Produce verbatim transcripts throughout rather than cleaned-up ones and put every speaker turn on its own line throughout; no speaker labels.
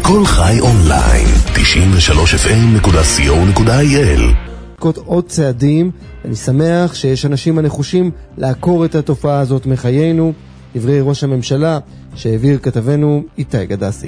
כל חי אונליין, תשעים ושלוש אף אם נקודה סי או נקודה איי אל.
עוד צעדים, אני שמח שיש אנשים הנחושים לעקור את התופעה הזאת מחיינו. דברי ראש הממשלה שהעביר כתבנו איתי גדסי.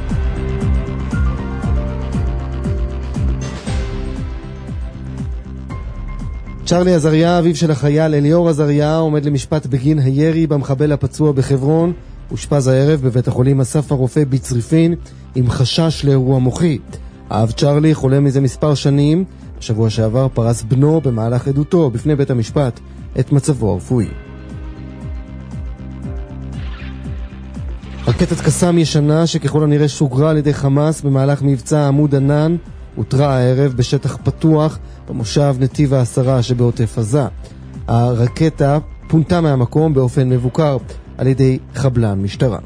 צ'רלי עזריה, אביו של החייל אליאור עזריה, עומד למשפט בגין הירי במחבל הפצוע בחברון. אושפז הערב בבית החולים אסף הרופא בצריפין עם חשש לאירוע מוחי. האב צ'רלי חולה מזה מספר שנים. בשבוע שעבר פרס בנו במהלך עדותו בפני בית המשפט את מצבו הרפואי. רקטת קסאם ישנה שככל הנראה שוגרה על ידי חמאס במהלך מבצע עמוד ענן הותרה הערב בשטח פתוח במושב נתיב העשרה שבעוטף עזה. הרקטה פונתה מהמקום באופן מבוקר על ידי חבלן משטרה.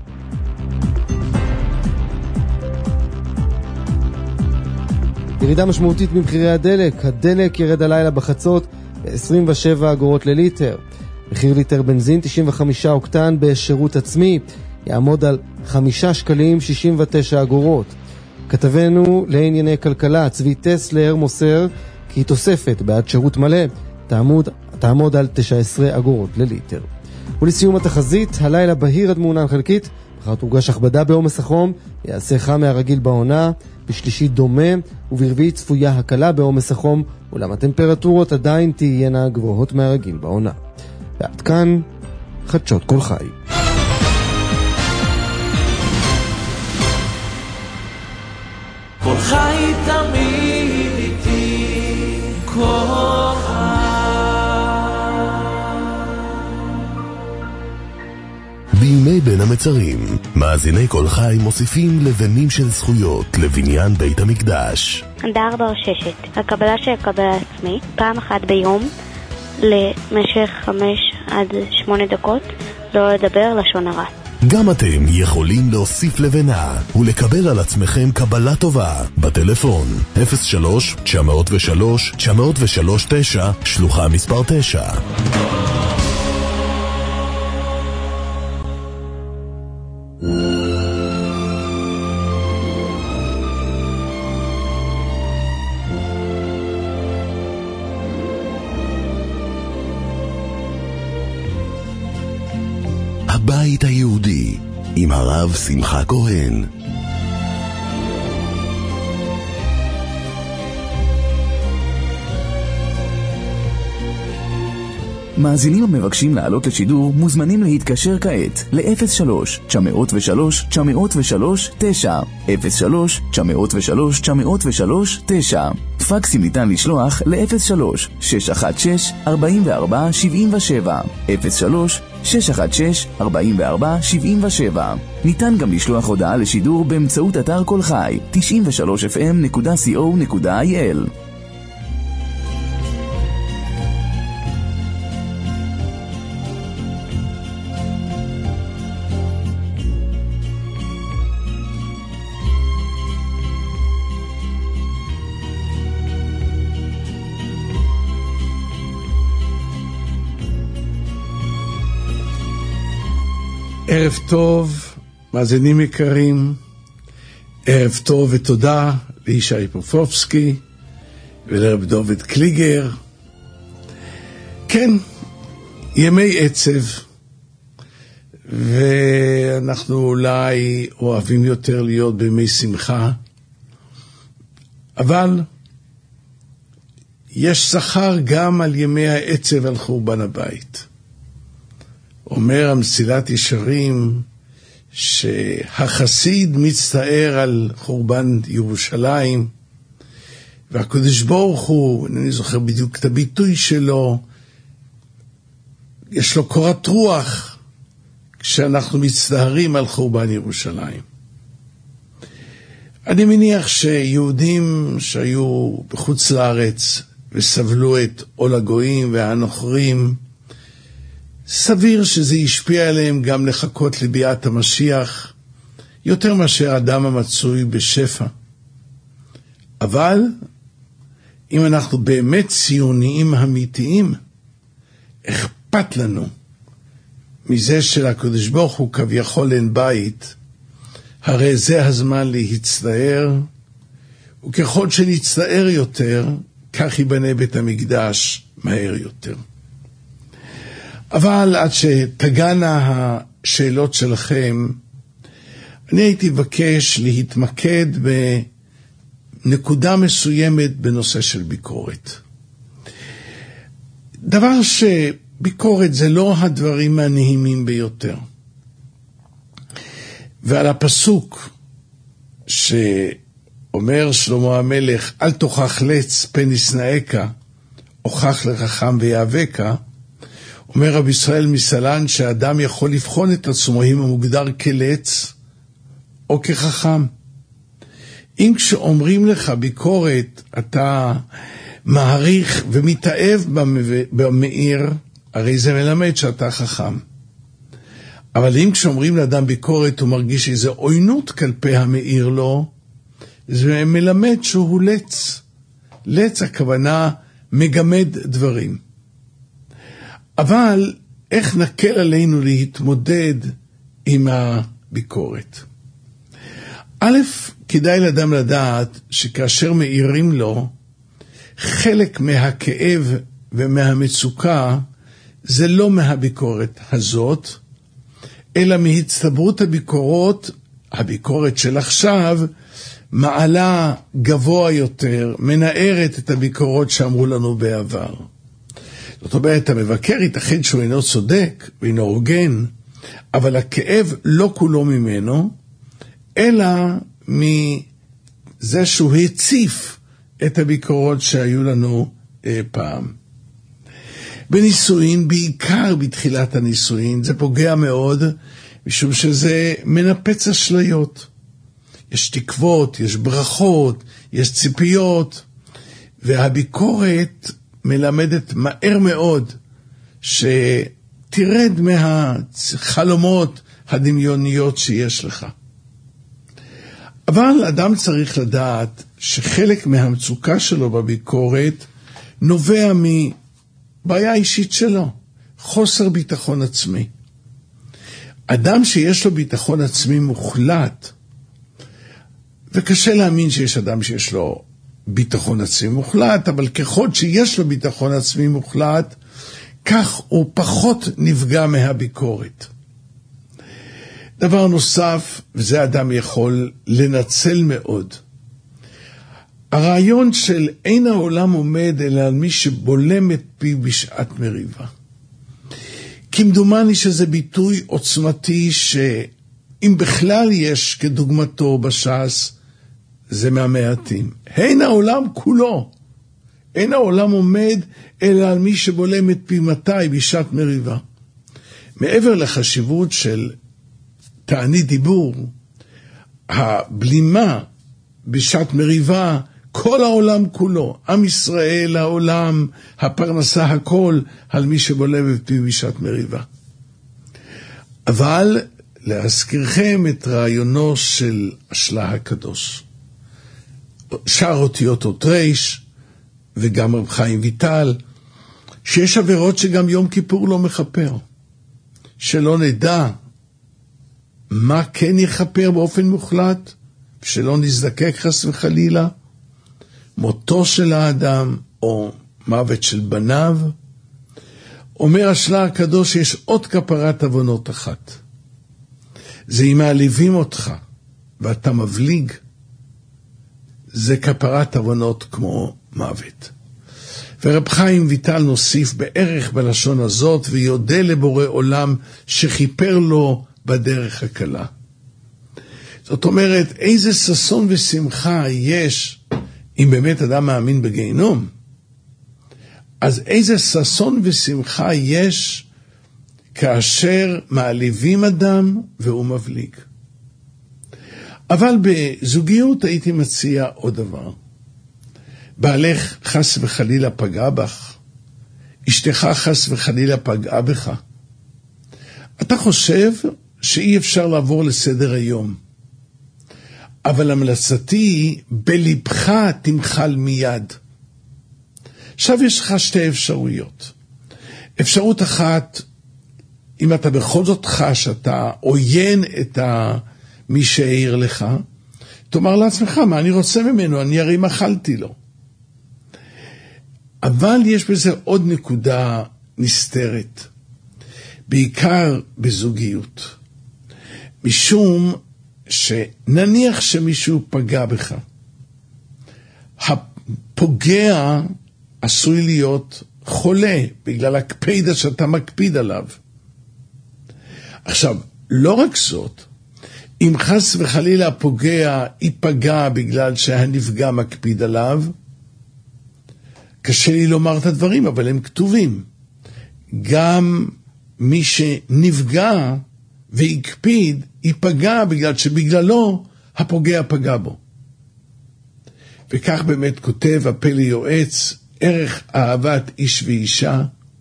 ירידה משמעותית במחירי הדלק. הדלק ירד הלילה בחצות ב-עשרים ושבע אגורות לליטר. מחיר ליטר בנזין תשעים וחמישה אוקטן בשירות עצמי יעמוד על חמישה שקלים שישים ותשע אגורות. כתבנו לענייני כלכלה צבי טסלר מוסר כי תוספת בעד שירות מלא תעמוד, תעמוד על תשע עשרה אגורות לליטר. ולסיום התחזית, הלילה בהיר עד מעונן חלקית, מחר תורגש הכבדה בעומס החום, יעשה חם מהרגיל בעונה, בשלישי דומה, וברביעי צפויה הקלה בעומס החום, אולם הטמפרטורות עדיין תהיינה גבוהות מהרגיל בעונה. ועד כאן, חדשות כל חי.
כל חי תמיד איתי, כל חי.
בימי בין המצרים, מאזיני כל חי מוסיפים לבנים של זכויות לבניין בית המקדש.
הדר בר ששת, הקבלה שיקבל עצמי פעם אחת ביום למשך חמש עד שמונה דקות, לא לדבר לשון הרע.
גם אתם יכולים להוסיף לבנה ולקבל על עצמכם קבלה טובה בטלפון אפס שלוש תשע אפס שלוש תשע אפס שלוש תשע שלוחה מספר תשע. הבית היהודי עם הרב שמחה כהן.
מאזינים המבקשים לעלות לשידור מוזמנים להתקשר כעת ל-אפס שלוש תשע אפס שלוש תשע אפס שלוש תשע אפס שלוש תשע אפס שלוש תשע אפס שלוש תשע. פקסים ניתן לשלוח ל-אפס שלוש שש אחת שש ארבע ארבע שבע שבע אפס שלוש שש אחת שש ארבע ארבע שבע שבע. ניתן גם לשלוח הודעה לשידור באמצעות אתר כל חי תשעים ושלוש אף אם נקודה סי או נקודה איי אל.
ערב טוב, מאזינים יקרים, ערב טוב ותודה לישי פופובסקי ולרב דוד קליגר. כן, ימי עצב, ואנחנו אולי אוהבים יותר להיות בימי שמחה, אבל יש שכר גם על ימי העצב על חורבן הבית. אומר המסילת ישרים שהחסיד מצטער על חורבן ירושלים, והקדוש ברוך הוא, אני זוכר בדיוק את הביטוי שלו, יש לו קורת רוח כשאנחנו מצטערים על חורבן ירושלים. אני מניח שיהודים שהיו בחוץ לארץ וסבלו את עול הגויים והנוכרים, סביר שזה ישפיע עליהם גם לחכות לביאת המשיח, יותר מאשר אדם המצוי בשפע. אבל אם אנחנו באמת ציוניים אמיתיים, אכפת לנו מזה שלקדוש ברוך הוא כביכול אין בית, הרי זה הזמן להצטער, וככל שנצטער יותר, כך ייבנה בית המקדש מהר יותר. אבל עד שתגענה השאלות שלכם, אני הייתי מבקש להתמקד בנקודה מסוימת בנושא של ביקורת. דבר שביקורת זה לא הדברים הנעימים ביותר. ועל הפסוק שאומר שלמה המלך, אל תוכח לץ פן ישנאך, הוכח לחכם ויאבקה, אומר רב ישראל מסלן שאדם יכול לבחון את עצמו אם הוא מוגדר כלץ או כחכם. אם כשאומרים לך ביקורת אתה מעריך ומתאהב במאיר, הרי זה מלמד שאתה חכם. אבל אם כשאומרים לאדם ביקורת הוא מרגיש איזו עוינות כלפי המאיר לו, זה מלמד שהוא לץ. לץ הכוונה מגמד דברים. אבל איך נקל עלינו להתמודד עם הביקורת? א', כדאי לאדם לדעת שכאשר מאירים לו, חלק מהכאב ומהמצוקה זה לא מהביקורת הזאת, אלא מהצטברות הביקורות, הביקורת של עכשיו, מעלה גבוה יותר, מנערת את הביקורות שאמרו לנו בעבר. זאת אומרת, המבקר ייתכן שהוא אינו צודק ואינו הוגן, אבל הכאב לא כולו ממנו, אלא מזה שהוא הציף את הביקורות שהיו לנו אה, פעם. בנישואין, בעיקר בתחילת הנישואין, זה פוגע מאוד, משום שזה מנפץ אשליות. יש תקוות, יש ברכות, יש ציפיות, והביקורת מלמדת מהר מאוד שתרד מהחלומות הדמיוניות שיש לך. אבל אדם צריך לדעת שחלק מהמצוקה שלו בביקורת נובע מבעיה אישית שלו, חוסר ביטחון עצמי. אדם שיש לו ביטחון עצמי מוחלט, וקשה להאמין שיש אדם שיש לו ביטחון עצמי מוחלט, אבל ככל שיש לו ביטחון עצמי מוחלט, כך הוא פחות נפגע מהביקורת. דבר נוסף, וזה אדם יכול לנצל מאוד, הרעיון של אין העולם עומד אלא על מי שבולם את פיו בשעת מריבה. כמדומני שזה ביטוי עוצמתי שאם בכלל יש כדוגמתו בש"ס, זה מהמעטים. אין העולם כולו. אין העולם עומד אלא על מי שבולם את פיו מתי בשעת מריבה. מעבר לחשיבות של תענית דיבור, הבלימה בשעת מריבה, כל העולם כולו, עם ישראל, העולם, הפרנסה, הכל, על מי שבולם את פיו בשעת מריבה. אבל להזכירכם את רעיונו של השלה הקדוש. שאר אותיות אות ריש, וגם רב חיים ויטל, שיש עבירות שגם יום כיפור לא מחפר. שלא נדע מה כן יחפר באופן מוחלט, שלא נזדקק חס וחלילה, מותו של האדם או מוות של בניו. אומר השלה הקדוש שיש עוד כפרת עוונות אחת. זה אם מעליבים אותך ואתה מבליג, זה כפרת עוונות כמו מוות. ורב חיים ויטל נוסיף בערך בלשון הזאת, ויודה לבורא עולם שחיפר לו בדרך הקלה. זאת אומרת, איזה ששון ושמחה יש אם באמת אדם מאמין בגיהנום. אז איזה ששון ושמחה יש כאשר מעליבים אדם והוא מבליג. אבל בזוגיות הייתי מציע עוד דבר. בעלך חס וחלילה פגע בך, אשתך חס וחלילה פגעה בך. אתה חושב שאי אפשר לעבור לסדר היום. אבל המלצתי, בלבך תמחל מיד. עכשיו יש לך שתי אפשרויות. אפשרות אחת, אם אתה בכל זאת חש, אתה עוין את מי שהעיר לך, תאמר לעצמך, מה אני רוצה ממנו? אני הרי מחלתי לו. אבל יש בזה עוד נקודה נסתרת, בעיקר בזוגיות. משום שנניח שמישהו פגע בך, הפוגע עשוי להיות חולה בגלל הקפידה שאתה מקפיד עליו. עכשיו, לא רק זאת, אם חס וחלילה הפוגע ייפגע בגלל שהנפגע מקפיד עליו, קשה לי לומר את הדברים, אבל הם כתובים. גם מי שנפגע והקפיד, ייפגע בגלל שבגללו הפוגע פגע בו. וכך באמת כותב הפלא יועץ, ערך אהבת איש ואישה,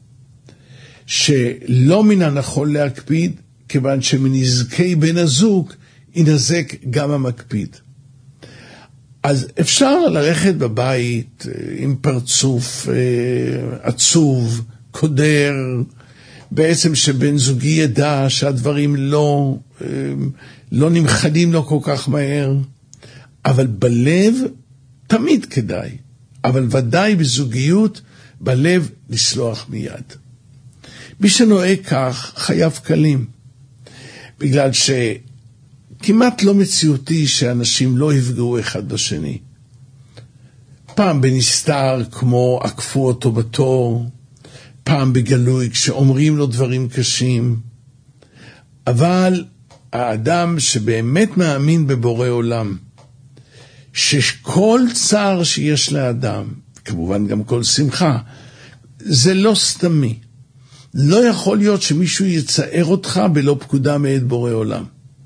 שלא מן הנכון להקפיד, כיוון שמנזקי בן הזוג ינזק גם המקפיד. אז אפשר ללכת בבית עם פרצוף עצוב, קודר, בעצם שבן זוגי ידע שהדברים לא, לא נמחדים לו כל כך מהר, אבל בלב תמיד כדאי, אבל ודאי בזוגיות, בלב לסלוח מיד. מי שנוהג כך חייב קלים, בגלל שכמעט לא מציאותי שאנשים לא יפגעו אחד בשני. פעם בנסתר כמו עקפו אותו בתור, פעם בגלוי כשאומרים לו דברים קשים, אבל האדם שבאמת מאמין בבורא עולם, שכל צער שיש לאדם, כמובן גם כל שמחה, זה לא סתמי. לא יכול להיות שמישהו יצער אותך בלא פקודה מאת בורא עולם.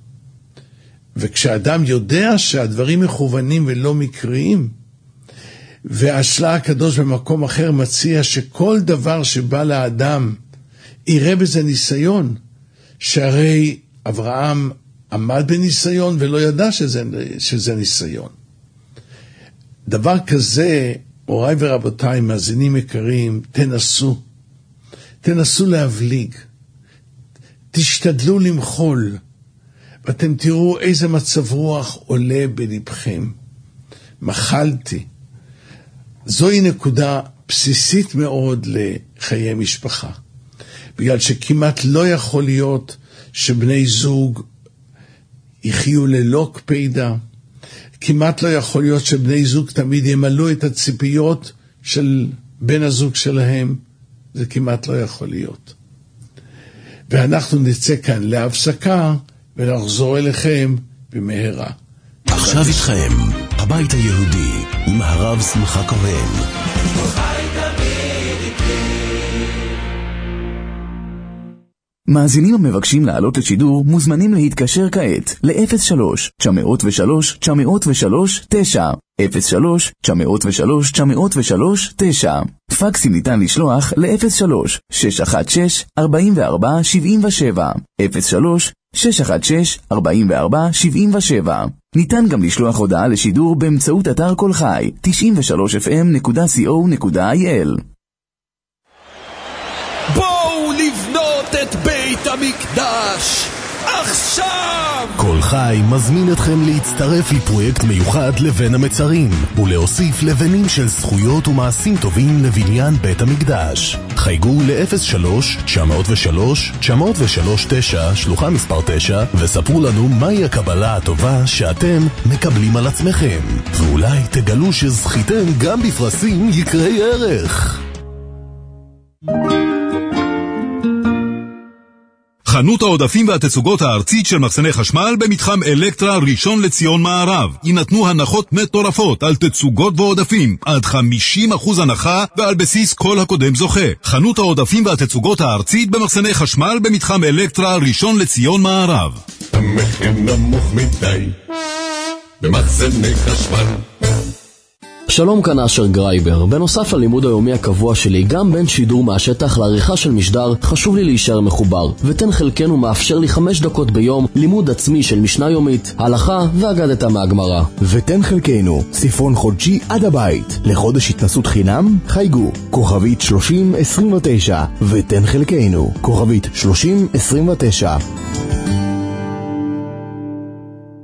וכשאדם יודע שהדברים מכוונים ולא מקריים, והשלה הקדוש במקום אחר מציע שכל דבר שבא לאדם יראה בזה ניסיון, שהרי אברהם עמד בניסיון ולא ידע שזה, שזה ניסיון. דבר כזה, אוריי ורבותיי, מאזינים יקרים, תנסו. תנסו להבליג. תשתדלו למחול. ואתם תראו איזה מצב רוח עולה בלבכם. מחלתי. זוהי נקודה בסיסית מאוד לחיי משפחה. בגלל שכמעט לא יכול להיות שבני זוג יחיו ללא קפידה. כמעט לא יכול להיות שבני זוג תמיד ימלאו את הציפיות של בן הזוג שלהם. זה כמעט לא יכול להיות. ואנחנו נצא כאן להפסקה ונחזור אליכם במהרה.
עכשיו איתכם, הבית היהודי עם הרב שמחה כהן.
מאזינים המבקשים לעלות לשידור מוזמנים להתקשר כעת ל-אפס שלוש תשע אפס שלוש תשע אפס שלוש תשע אפס שלוש תשע אפס שלוש תשע אפס שלוש תשע. פקסים ניתן לשלוח ל-אפס שלוש שש אחת שש ארבע ארבע שבע שבע אפס שלוש שש אחת שש ארבע ארבע שבע שבע. ניתן גם לשלוח הודעה לשידור באמצעות אתר כל חי תשעים ושלוש אף אם נקודה סי או נקודה איי אל.
בואו לבנות את בית המקדש עכשיו!
כל חי מזמין אתכם להצטרף לפרויקט מיוחד לבן המצרים ולהוסיף לבנים של זכויות ומעשים טובים לבניין בית המקדש. חייגו ל-אפס שלוש תשע אפס שלוש תשע אפס שלוש תשע שלוחה מספר תשע וספרו לנו מהי הקבלה הטובה שאתם מקבלים על עצמכם, ואולי תגלו שזכיתם גם בפרסים יקרי ערך.
חנות העודפים והתצוגות הארצית של מחסני חשמל במתחם אלקטרה ראשון לציון מערב. יינתנו הנחות מטורפות על תצוגות ועודפים, עד חמישים אחוז הנחה ועל בסיס כל הקודם זוכה. חנות העודפים והתצוגות הארצית במחסני חשמל במתחם אלקטרה ראשון לציון מערב.
המחיר נמוך מדי במחסני חשמל.
שלום, כאן אשר גרייבר. בנוסף ללימוד היומי הקבוע שלי, גם בין שידור מהשטח לעריכה של משדר, חשוב לי להישאר מחובר. ותן חלקנו מאפשר לי חמש דקות ביום לימוד עצמי של משנה יומית, הלכה ואגדתה מהגמרא.
ותן חלקנו ספרון חודשי עד הבית. לחודש התנסות חינם, חייגו כוכבית שלושים עשרים ותשע. ותן חלקנו כוכבית שלושים עשרים ותשע.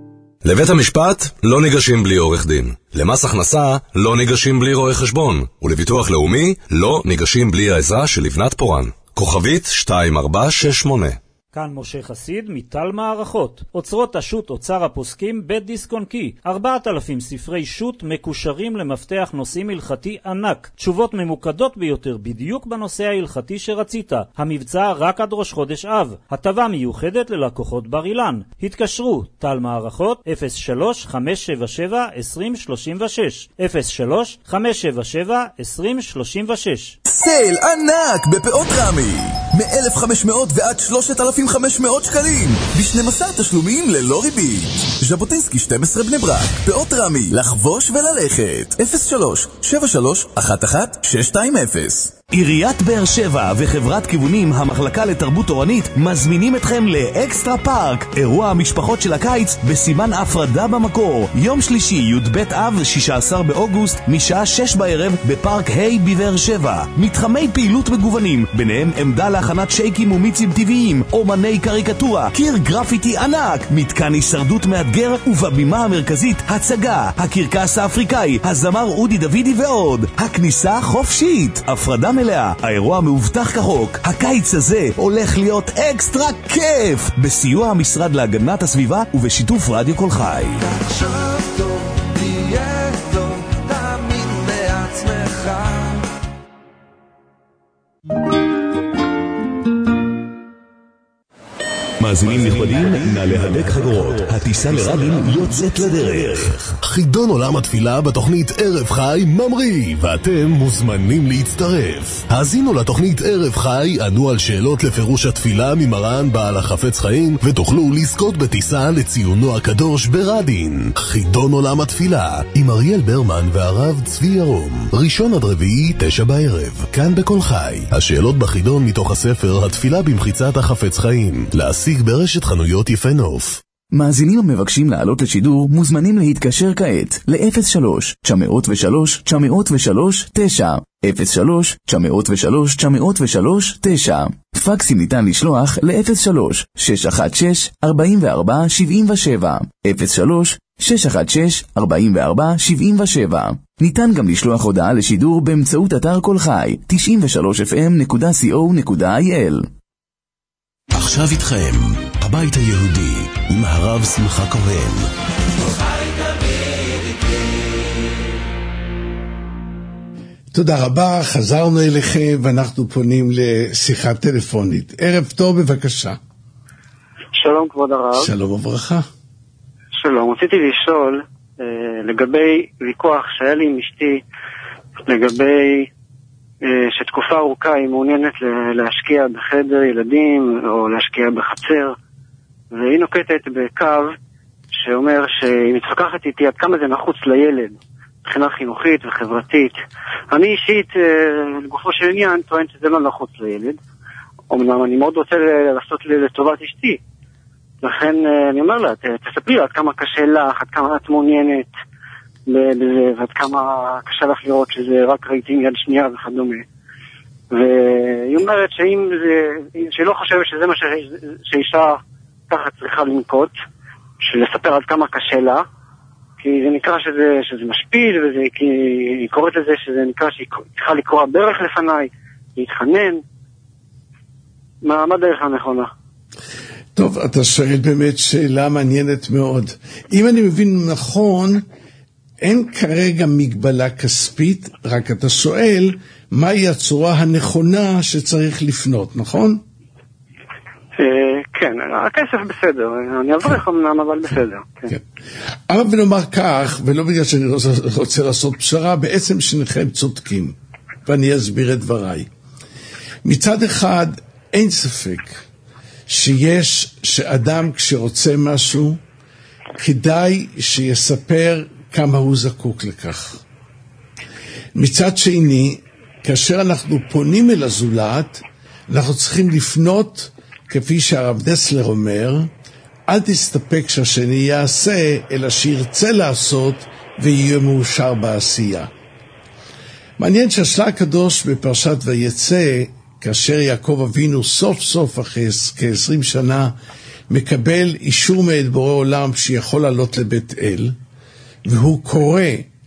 לבית המשפט לא ניגשים בלי עורך דין. למס הכנסה לא ניגשים בלי רואה חשבון. ולביטוח לאומי לא ניגשים בלי העזרה של לבנת פורן. כוכבית שתיים ארבע שש שמונה.
כאן משה חסיד מטל מערכות. אוצרות השו"ת אוצר הפוסקים בית דיסק און קי. ארבעת אלפים ספרי שו"ת מקושרים למפתח נושאים הלכתי ענק. תשובות ממוקדות ביותר בדיוק בנושא ההלכתי שרצית. המבצע רק עד ראש חודש אב. הטבה מיוחדת ללקוחות בר אילן. התקשרו טל מערכות אפס שלוש חמש שבע שבע עשרים שלושים ושש אפס שלוש חמש שבע שבע עשרים שלושים ושש.
סייל ענק בפאות רמי מ-אלף וחמש מאות ועד שלושת אלפים וחמש מאות שקלים ב-שנים עשר תשלומים ללא ריבית. ז'בוטינסקי שתים עשרה בני ברק, פאות רמי, לחבוש וללכת. אפס שלוש שבע שלוש אחת אחת שש שתיים אפס.
עיריית באר שבע וחברת כיוונים המחלקה לתרבות תורנית מזמינים אתכם לאקסטרה פארק, אירוע המשפחות של הקיץ בסימן הפרדה במקור. יום שלישי י"ב אב שישה עשר באוגוסט משעה שש בערב בפארק היי בבאר שבע. מתחמי פעילות מגוונים, ביניהם עמדה להכנת שייקים ומיצים טבעיים, אומני קריקטורה, קיר גרפיטי ענק, מתקן הישרדות מאתגר, ובבימה המרכזית הצגה, הקרקס האפריקאי, הזמר אודי דוידי ועוד. הכניסה חופשית, הפרדה מלאה, האירוע מאובטח כחוק. הקיץ הזה הולך להיות אקסטרה כיף, בסיוע המשרד להגנת הסביבה ובשיתוף רדיו כל חי.
תחשוב טוב, תהיה טוב, תאמין בעצמך.
מאזינים נכבדים, נא להדק חגורות. הטיסה לרבין יוצאת לדרך.
חידון עולם התפילה בתוכנית ערב חי ממריא, ואתם מוזמנים להצטרף. האזינו לתוכנית ערב חי, ענו על שאלות לפירוש התפילה ממרן בעל החפץ חיים, ותוכלו לזכות בטיסה לציונו הקדוש ברדין. חידון עולם התפילה עם אריאל ברמן והרב צבי ירום, ראשון עד רביעי תשע בערב, כאן בכל חי. השאלות בחידון מתוך הספר התפילה במחיצת החפץ חיים, להשיג ברשת חנויות יפה נוף.
מאזינים המבקשים לעלות לשידור מוזמנים להתקשר כעת ל-אפס שלוש תשע אפס שלוש תשע אפס שלוש תשע אפס שלוש תשע אפס שלוש תשע אפס שלוש תשע. פקסים ניתן לשלוח ל-אפס שלוש שש אחת שש ארבע ארבע שבע שבע אפס שלוש שש אחת שש ארבע ארבע שבע שבע. ניתן גם לשלוח הודעה לשידור באמצעות אתר כל חי תשעים ושלוש אף אם נקודה סי או נקודה איי אל.
עכשיו איתכם, הבית היהודי, עם הרב שמחה כהן.
תודה רבה, חזרנו אליכם ואנחנו פונים לשיחה טלפונית. ערב טוב, בבקשה.
שלום כבוד הרב.
שלום וברכה.
שלום, רציתי לשאול אה, לגבי ויכוח שהיה לי עם אשתי, לגבי אה, שתקופה ארוכה היא מעוניינת להשקיע בחדר ילדים או להשקיע בחצר, והיא נוקטת בקו שאומר שהיא מתווכחת איתי עד כמה זה נחוץ לילד מבחינה חינוכית וחברתית. אני אישית לגופו של עניין טוען שזה לא נחוץ לילד, אמנם אני מאוד רוצה לעשות לטובת אשתי, לכן אני אומר לה, תספרי עד כמה קשה לך, עד כמה את מעוניינת בזה, ועד כמה קשה לך לראות שזה רק רהיטים יד שנייה וכדומה. והיא אומרת שאם זה, שהיא לא חושבת שזה מה שאישה ככה צריכה לנקוט, שלספר עד כמה קשה לה, כי זה נקרא שזה, שזה משפיל, וזה, כי היא קוראת לזה שזה נקרא שהיא צריכה לקרוא ברך לפניי, להתחנן. מה, מה דרך הנכונה?
טוב, אתה שואל באמת שאלה מעניינת מאוד. אם אני מבין נכון, אין כרגע מגבלה כספית, רק אתה שואל מהי הצורה הנכונה שצריך לפנות, נכון?
כן, הכסף בסדר, אני אברך אמנם, אבל בסדר.
אבל ונאמר כך, ולא בגלל שאני רוצה לעשות פשרה, בעצם שניכם צודקים, ואני אסביר את דבריי. מצד אחד, אין ספק שיש, שאדם כשרוצה משהו, כדאי שיספר כמה הוא זקוק לכך. מצד שני, כאשר אנחנו פונים אל הזולת, אנחנו צריכים לפנות, כפי שהרב דסלר אומר, אל תסתפק שהשני יעשה, אלא שירצה לעשות ויהיה מאושר בעשייה. מעניין שהשלה הקדוש בפרשת ויצא, כאשר יעקב אבינו סוף סוף אחרי כ-עשרים שנה מקבל אישור מאת בורא עולם שיכול לעלות לבית אל, והוא קורא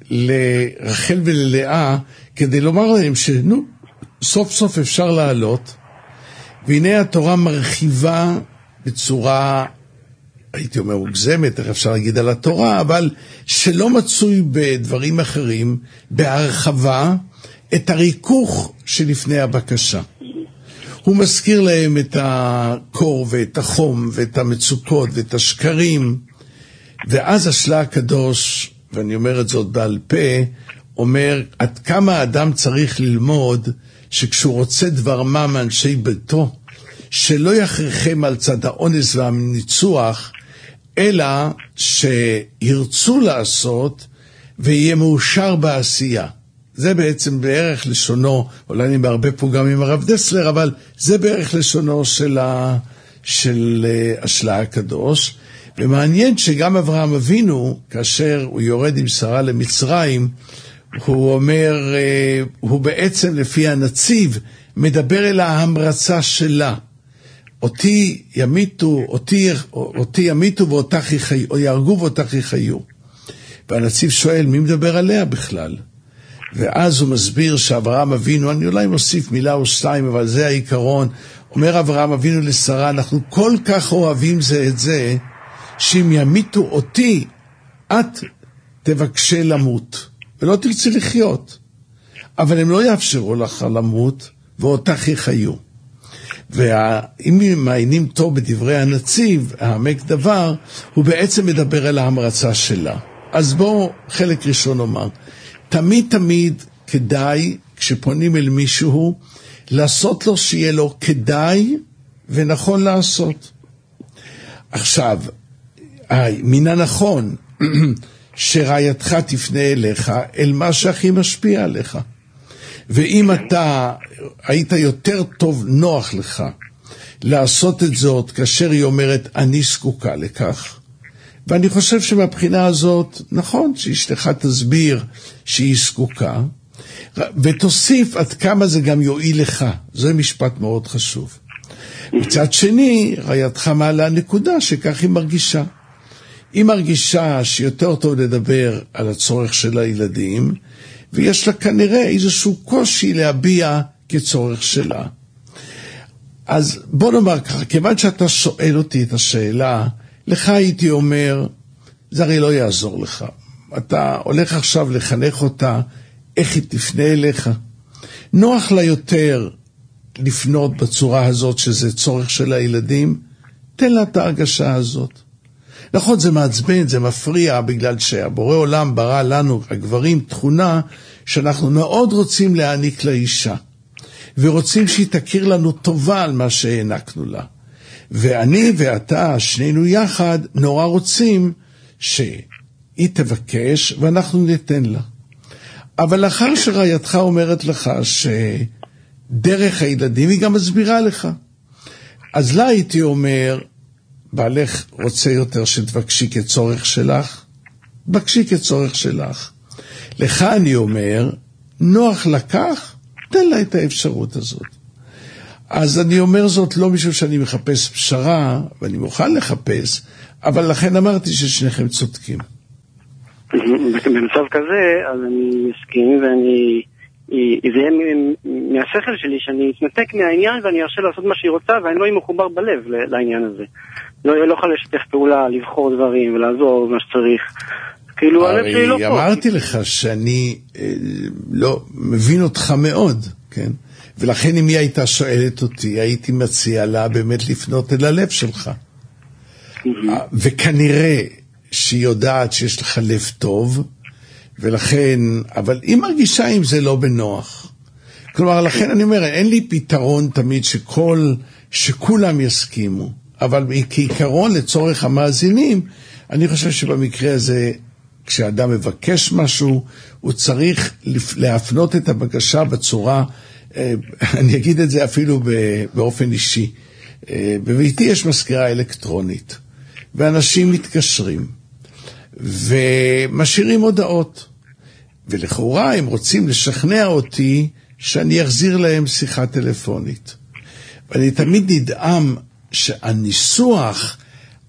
לרחל וללאה כדי לומר להם שנו, סוף סוף אפשר לעלות, והנה התורה מרחיבה בצורה, הייתי אומר מוגזמת, איך אפשר להגיד על התורה, אבל שלא מצוי בדברים אחרים, בהרחבה, את הריכוך שלפני הבקשה. הוא מזכיר להם את הקור ואת החום ואת המצוקות ואת השקרים, ואז השלה הקדוש, ואני אומר את זאת בעל פה, אומר עד כמה האדם צריך ללמוד שכשהוא רוצה דבר מה מאנשי ביתו, שלא יכריכם על צד האונס והניצוח, אלא שירצו לעשות ויהיה מאושר בעשייה. זה בעצם בערך לשונו, אולי אני בהרבה פה גם עם הרב דסלר, אבל זה בערך לשונו של, ה, של השלה הקדוש. ומעניין שגם אברהם אבינו, כאשר הוא יורד עם שרה למצרים, הוא אומר, הוא בעצם לפי הנציב, מדבר אל ההמרצה שלה. אותי ימיתו, אותי, אותי ימיתו ואותך יחיו, או יהרגו ואותך יחיו. והנציב שואל, מי מדבר עליה בכלל? ואז הוא מסביר שאברהם אבינו, אני אולי מוסיף מילה או שתיים, אבל זה העיקרון, אומר אברהם אבינו לשרה, אנחנו כל כך אוהבים זה את זה, שאם ימיתו אותי, את תבקשי למות, ולא תרצי לחיות. אבל הם לא יאפשרו לך למות, ואותך יחיו. ואם מעיינים טוב בדברי הנציב, העמק דבר, הוא בעצם מדבר על ההמרצה שלה. אז בואו חלק ראשון אומר, תמיד תמיד כדאי, כשפונים אל מישהו, לעשות לו שיהיה לו כדאי ונכון לעשות. עכשיו, מן הנכון שרעייתך תפנה אליך אל מה שהכי משפיע עליך. ואם אתה היית יותר טוב, נוח לך, לעשות את זאת כאשר היא אומרת, אני זקוקה לכך. ואני חושב שמבחינה הזאת, נכון שאשתך תסביר שהיא זקוקה, ותוסיף עד כמה זה גם יועיל לך. זה משפט מאוד חשוב. מצד שני, רעייתך מעלה נקודה שכך היא מרגישה. היא מרגישה שיותר טוב לדבר על הצורך של הילדים, ויש לה כנראה איזשהו קושי להביע כצורך שלה. אז בוא נאמר ככה, כיוון שאתה שואל אותי את השאלה, לך הייתי אומר, זה הרי לא יעזור לך. אתה הולך עכשיו לחנך אותה, איך היא תפנה אליך. נוח לה יותר לפנות בצורה הזאת שזה צורך של הילדים, תן לה את ההרגשה הזאת. נכון, זה מעצבן, זה מפריע, בגלל שהבורא עולם ברא לנו, הגברים, תכונה שאנחנו מאוד רוצים להעניק לאישה, ורוצים שהיא תכיר לנו טובה על מה שהענקנו לה. ואני ואתה, שנינו יחד, נורא רוצים שהיא תבקש ואנחנו ניתן לה. אבל לאחר שרעייתך אומרת לך שדרך הילדים היא גם מסבירה לך, אז לה הייתי אומר, בעלך רוצה יותר שתבקשי כצורך שלך, בקשי כצורך שלך. לך אני אומר, נוח לקח, תן לה את האפשרות הזאת. אז אני אומר זאת לא משום שאני מחפש פשרה, ואני מוכן לחפש, אבל לכן אמרתי ששניכם צודקים.
במצב כזה, אז אני מסכים, ואני, זה יהיה מהשכל שלי, שאני אתנתק מהעניין, ואני ארשה לעשות מה שהיא רוצה, ואני לא אהיה מחובר בלב לעניין הזה. לא יהיה לא יכול לשתף פעולה, לבחור דברים, ולעזור מה שצריך. כאילו, הלב שלי לא פה.
אמרתי לך שאני לא מבין אותך מאוד, כן? ולכן אם היא הייתה שואלת אותי, הייתי מציע לה באמת לפנות אל הלב שלך. וכנראה שהיא יודעת שיש לך לב טוב, ולכן, אבל היא מרגישה אם זה לא בנוח. כלומר, לכן אני אומר, אין לי פתרון תמיד שכל, שכולם יסכימו, אבל כעיקרון לצורך המאזינים, אני חושב שבמקרה הזה, כשאדם מבקש משהו, הוא צריך להפנות את הבקשה בצורה, אני אגיד את זה אפילו באופן אישי. בביתי יש מזכירה אלקטרונית, ואנשים מתקשרים, ומשאירים הודעות. ולכאורה הם רוצים לשכנע אותי שאני אחזיר להם שיחה טלפונית. ואני תמיד נדהם שהניסוח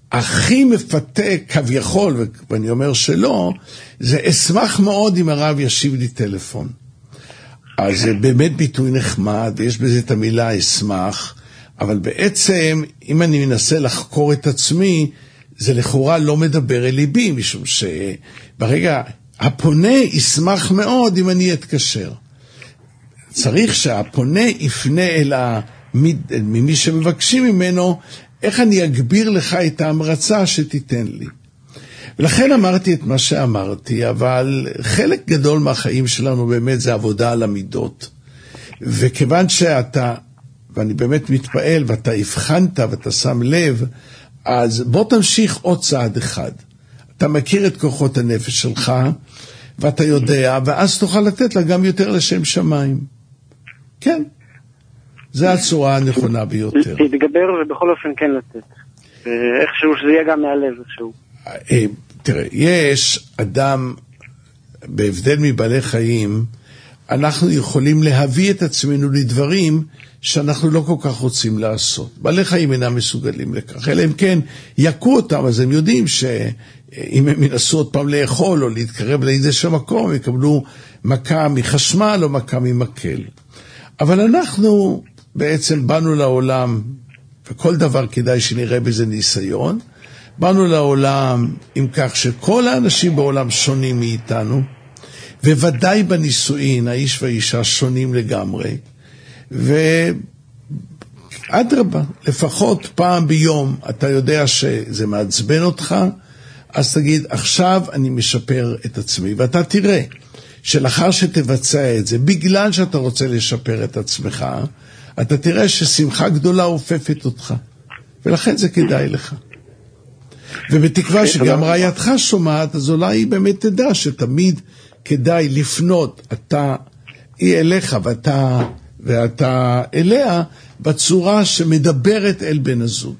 הכי מפתה כביכול, ואני אומר שלא, זה אשמח מאוד אם הרב ישיב לי טלפון. אז זה באמת ביטוי נחמד, ויש בזה את המילה אשמח, אבל בעצם, אם אני מנסה לחקור את עצמי, זה לכאורה לא מדבר אל ליבי, משום שברגע הפונה ישמח מאוד אם אני אתקשר. צריך שהפונה יפנה אל ממי שמבקשים ממנו, איך אני אגביר לך את ההמרצה שתיתן לי. ולכן אמרתי את מה שאמרתי, אבל חלק גדול מהחיים שלנו באמת זה עבודה על המידות. וכיוון שאתה, ואני באמת מתפעל, ואתה הבחנת ואתה שם לב, אז בוא תמשיך עוד צעד אחד. אתה מכיר את כוחות הנפש שלך, ואתה יודע, ואז תוכל לתת לה גם יותר לשם שמיים. כן. זה הצורה הנכונה ביותר.
תתגבר ובכל אופן כן לתת. איכשהו שזה יהיה גם מהלב איכשהו.
תראה, יש אדם, בהבדל מבעלי חיים, אנחנו יכולים להביא את עצמנו לדברים שאנחנו לא כל כך רוצים לעשות. בעלי חיים אינם מסוגלים לכך, אלא אם כן יקו אותם, אז הם יודעים שאם הם ינסו עוד פעם לאכול או להתקרב לאיזשהו מקום, הם יקבלו מכה מחשמל או מכה ממקל. אבל אנחנו בעצם באנו לעולם, וכל דבר כדאי שנראה בזה ניסיון, באנו לעולם עם כך שכל האנשים בעולם שונים מאיתנו, וודאי בנישואין, האיש והאישה שונים לגמרי, ואדרבה, לפחות פעם ביום אתה יודע שזה מעצבן אותך, אז תגיד, עכשיו אני משפר את עצמי, ואתה תראה שלאחר שתבצע את זה, בגלל שאתה רוצה לשפר את עצמך, אתה תראה ששמחה גדולה הופפת אותך, ולכן זה כדאי לך. ובתקווה שגם רעייתך שומעת, אז אולי היא באמת תדע שתמיד כדאי לפנות, אתה, היא אליך ואתה, ואתה אליה, בצורה שמדברת אל בן הזוג.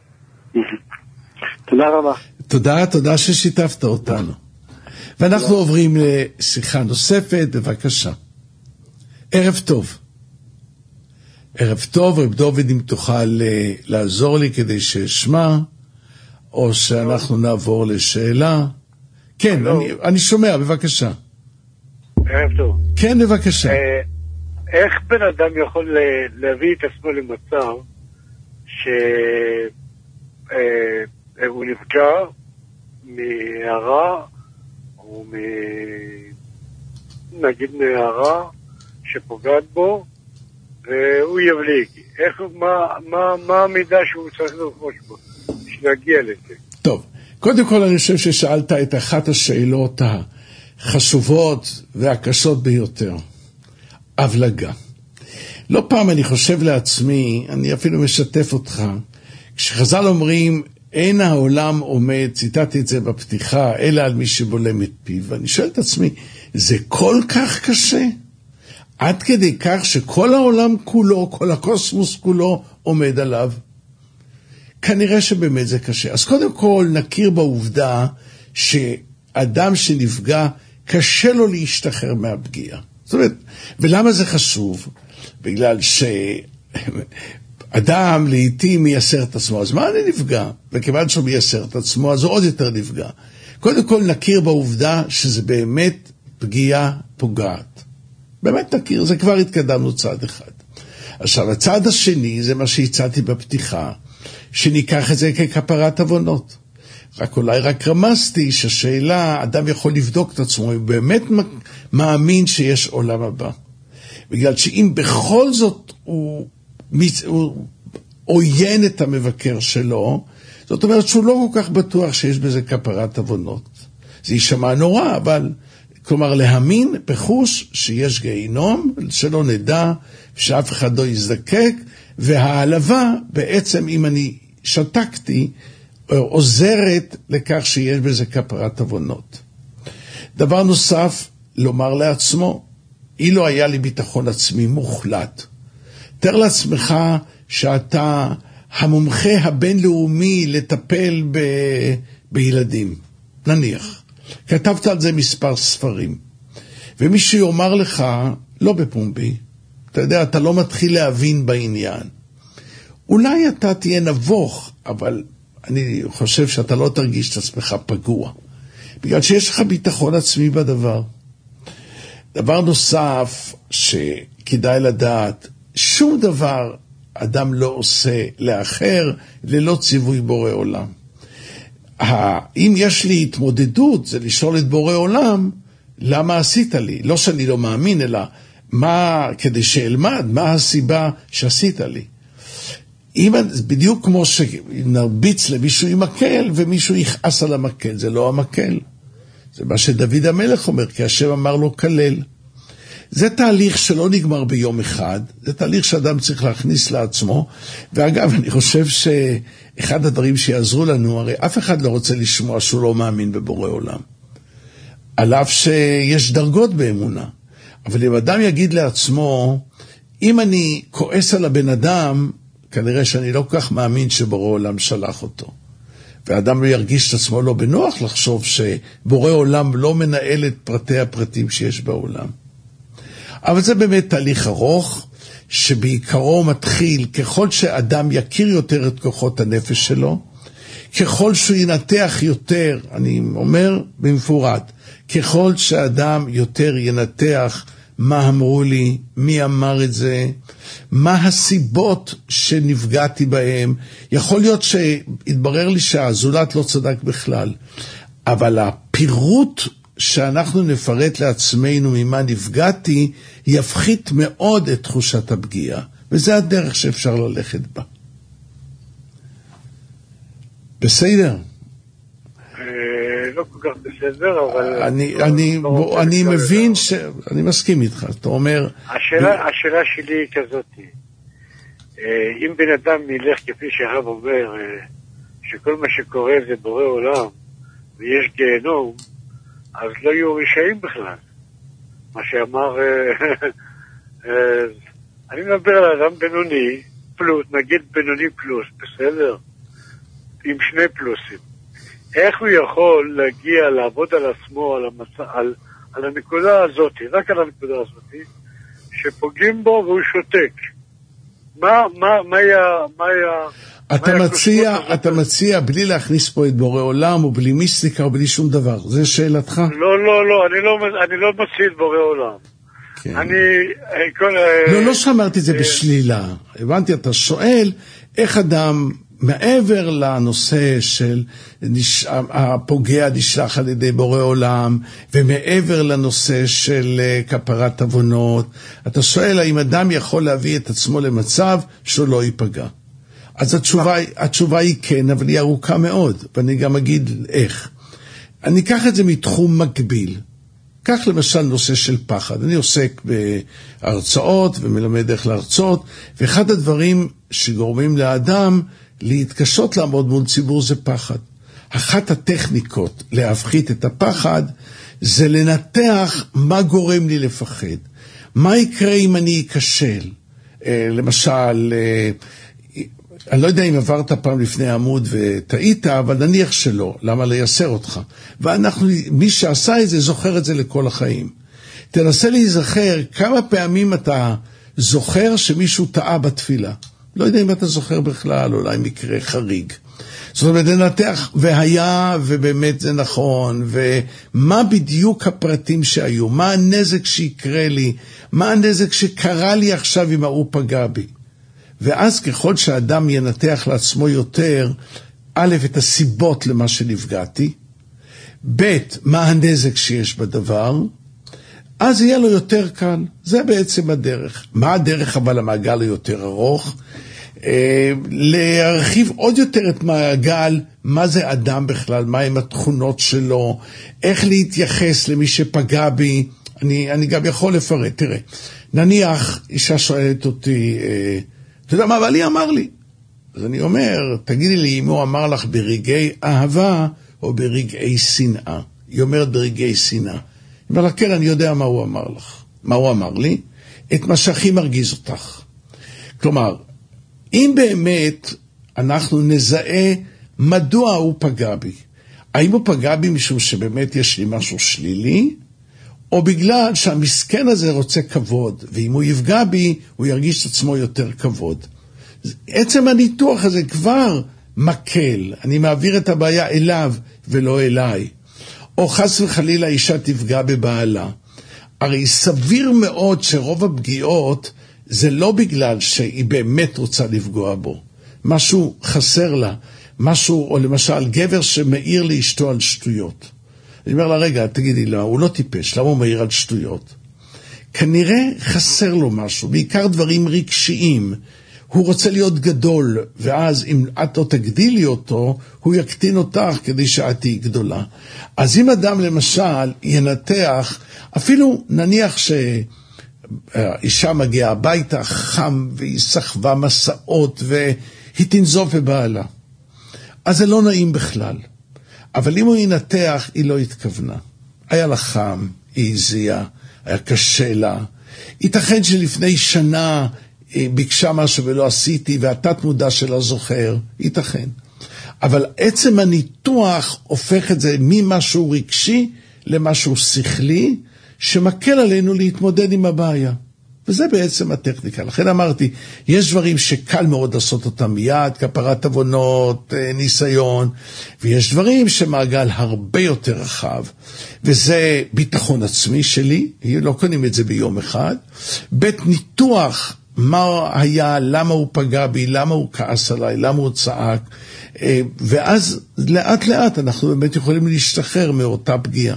תודה רבה.
תודה, תודה ששיתפת אותנו. ואנחנו עוברים לשיחה נוספת, בבקשה. ערב טוב. ערב טוב, רב דוד, אם תוכל לעזור לי כדי שאשמע, או שאנחנו נעבור לשאלה. כן, אני, אני שומע, בבקשה.
ערב טוב.
כן, בבקשה.
איך בן אדם יכול להביא את עצמו למצב שהוא נפגע מהערה, או מ... נגיד מהערה שפוגעת בו, והוא יבליג. איך, מה, מה, מה המידע שהוא צריך לרחוש בו, שנגיע לזה?
טוב, קודם כל אני חושב ששאלת את אחת השאלות החשובות והקשות ביותר. הבלגה. לא פעם אני חושב לעצמי, אני אפילו משתף אותך, כשחז"ל אומרים, אין העולם עומד, ציטטתי את זה בפתיחה, אלא על מי שבולם את פיו. ואני שואל את עצמי, זה כל כך קשה? עד כדי כך שכל העולם כולו, כל הקוסמוס כולו עומד עליו? כנראה שבאמת זה קשה. אז קודם כל נכיר בעובדה שאדם שנפגע, קשה לו להשתחרר מהפגיעה. זאת אומרת, ולמה זה חשוב? בגלל שאדם לעתים מייסר את עצמו, אז מה אני נפגע? וכיוון שהוא מייסר את עצמו, אז הוא עוד יותר נפגע. קודם כל נכיר בעובדה שזה באמת פגיעה פוגעת. באמת נכיר, זה כבר התקדמנו צעד אחד. עכשיו, הצעד השני, זה מה שהצעתי בפתיחה, שניקח את זה ככפרת עוונות. רק אולי רק רמזתי שהשאלה, אדם יכול לבדוק את עצמו, הוא באמת מאמין שיש עולם הבא. בגלל שאם בכל זאת הוא, הוא עוין את המבקר שלו, זאת אומרת שהוא לא כל כך בטוח שיש בזה כפרת עוונות. זה יישמע נורא, אבל כלומר להאמין בחוש שיש גיהינום, שלא נדע, שאף אחד לא יזדקק, והעלבה בעצם אם אני שתקתי, עוזרת לכך שיש בזה כפרת עוונות. דבר נוסף, לומר לעצמו, אילו היה לי ביטחון עצמי מוחלט. תאר לעצמך שאתה המומחה הבינלאומי לטפל ב... בילדים. נניח, כתבת על זה מספר ספרים. ומישהו יאמר לך, לא בפומבי, אתה יודע, אתה לא מתחיל להבין בעניין. אולי אתה תהיה נבוך, אבל אני חושב שאתה לא תרגיש את עצמך פגוע, בגלל שיש לך ביטחון עצמי בדבר. דבר נוסף שכדאי לדעת, שום דבר אדם לא עושה לאחר ללא ציווי בורא עולם. אם יש לי התמודדות, זה לשאול את בורא עולם, למה עשית לי? לא שאני לא מאמין, אלא מה, כדי שאלמד, מה הסיבה שעשית לי? אם, בדיוק כמו שנרביץ למישהו עם מקל, ומישהו יכעס על המקל, זה לא המקל. זה מה שדוד המלך אומר, כי השם אמר לו כלל. זה תהליך שלא נגמר ביום אחד, זה תהליך שאדם צריך להכניס לעצמו, ואגב, אני חושב שאחד הדברים שיעזרו לנו, הרי אף אחד לא רוצה לשמוע שהוא לא מאמין בבורא עולם. על אף שיש דרגות באמונה. אבל אם אדם יגיד לעצמו, אם אני כועס על הבן אדם, כנראה שאני לא כך מאמין שבורא עולם שלח אותו. ואדם לא ירגיש את עצמו לא בנוח לחשוב שבורא עולם לא מנהל את פרטי הפרטים שיש בעולם. אבל זה באמת תהליך ארוך, שבעיקרו מתחיל, ככל שאדם יכיר יותר את כוחות הנפש שלו, ככל שהוא ינתח יותר, אני אומר במפורט, ככל שאדם יותר ינתח מה אמרו לי, מי אמר את זה, מה הסיבות שנפגעתי בהם, יכול להיות שהתברר לי שהזולת לא צדק בכלל, אבל הפירוט שאנחנו נפרט לעצמנו ממה נפגעתי, יפחית מאוד את תחושת הפגיעה, וזה הדרך שאפשר ללכת בה. בסדר?
לא כל כך בסדר, אבל...
אני מבין ש... אני מסכים איתך, אתה אומר...
השאלה שלי היא כזאת, אם בן אדם נלך כפי שהרב אומר, שכל מה שקורה זה בורא עולם, ויש גיהנום, אז לא יהיו רשעים בכלל. מה שאמר... אני מדבר על אדם בינוני, פלוס, נגיד בינוני פלוס, בסדר? עם שני פלוסים. איך הוא יכול להגיע, לעבוד על עצמו, על, המצ... על, על הנקודה הזאת, רק על הנקודה הזאת, שפוגעים בו והוא שותק? מה, מה, מה היה... מה היה
אתה מציע, אתה מציע בלי להכניס פה את בורא עולם, או בלי מיסטיקה, או בלי שום דבר. זה שאלתך?
לא, לא, לא, אני לא, אני לא מציע את בורא עולם. כן. אני... כל...
לא, לא שאמרתי את זה בשלילה. הבנתי, אתה שואל איך אדם... מעבר לנושא של נש... הפוגע נשלח על ידי בורא עולם, ומעבר לנושא של כפרת עוונות, אתה שואל האם אדם יכול להביא את עצמו למצב שהוא לא ייפגע. אז התשובה, התשובה היא כן, אבל היא ארוכה מאוד, ואני גם אגיד איך. אני אקח את זה מתחום מקביל. כך למשל נושא של פחד. אני עוסק בהרצאות ומלמד איך להרצות, ואחד הדברים שגורמים לאדם להתקשות לעמוד מול ציבור זה פחד. אחת הטכניקות להפחית את הפחד זה לנתח מה גורם לי לפחד. מה יקרה אם אני אכשל? למשל, אני לא יודע אם עברת פעם לפני עמוד וטעית, אבל נניח שלא, למה לייסר אותך? ואנחנו, מי שעשה את זה זוכר את זה לכל החיים. תנסה להיזכר כמה פעמים אתה זוכר שמישהו טעה בתפילה. לא יודע אם אתה זוכר בכלל, אולי מקרה חריג. זאת אומרת, לנתח, והיה, ובאמת זה נכון, ומה בדיוק הפרטים שהיו, מה הנזק שיקרה לי, מה הנזק שקרה לי עכשיו אם הוא פגע בי. ואז ככל שהאדם ינתח לעצמו יותר, א', את הסיבות למה שנפגעתי, ב', מה הנזק שיש בדבר, אז יהיה לו יותר קל. זה בעצם הדרך. מה הדרך אבל המעגל היותר ארוך? אה, להרחיב עוד יותר את מעגל, מה זה אדם בכלל, מה הם התכונות שלו, איך להתייחס למי שפגע בי. אני, אני גם יכול לפרט. תראה, נניח אישה שואלת אותי, אה, אתה יודע מה, אבל היא אמר לי. אז אני אומר, תגידי לי אם הוא אמר לך ברגעי אהבה או ברגעי שנאה. היא אומרת ברגעי שנאה. אני אומר לה, כן, אני יודע מה הוא אמר לך. מה הוא אמר לי? את מה שהכי מרגיז אותך. כלומר, אם באמת אנחנו נזהה מדוע הוא פגע בי, האם הוא פגע בי משום שבאמת יש לי משהו שלילי, או בגלל שהמסכן הזה רוצה כבוד, ואם הוא יפגע בי, הוא ירגיש את עצמו יותר כבוד. עצם הניתוח הזה כבר מקל, אני מעביר את הבעיה אליו ולא אליי. או חס וחלילה אישה תפגע בבעלה. הרי סביר מאוד שרוב הפגיעות זה לא בגלל שהיא באמת רוצה לפגוע בו. משהו חסר לה, משהו, או למשל גבר שמאיר לאשתו על שטויות. אני אומר לה, רגע, תגידי לה, הוא לא טיפש, למה הוא מאיר על שטויות? כנראה חסר לו משהו, בעיקר דברים רגשיים. הוא רוצה להיות גדול, ואז אם את לא תגדילי אותו, הוא יקטין אותך כדי שאת תהי גדולה. אז אם אדם למשל ינתח, אפילו נניח שאישה מגיעה הביתה חם, והיא סחבה מסעות, והיא תנזוף בבעלה. אז זה לא נעים בכלל. אבל אם הוא ינתח, היא לא התכוונה. היה לה חם, היא הזיעה, היה קשה לה. ייתכן שלפני שנה היא ביקשה משהו ולא עשיתי, והתת מודע שלה זוכר, ייתכן. אבל עצם הניתוח הופך את זה ממשהו רגשי למשהו שכלי, שמקל עלינו להתמודד עם הבעיה. וזה בעצם הטכניקה. לכן אמרתי, יש דברים שקל מאוד לעשות אותם מיד, כפרת עוונות, ניסיון, ויש דברים שמעגל הרבה יותר רחב, וזה ביטחון עצמי שלי, לא קונים את זה ביום אחד, בית ניתוח, מה היה, למה הוא פגע בי, למה הוא כעס עליי, למה הוא צעק, ואז לאט לאט אנחנו באמת יכולים להשתחרר מאותה פגיעה.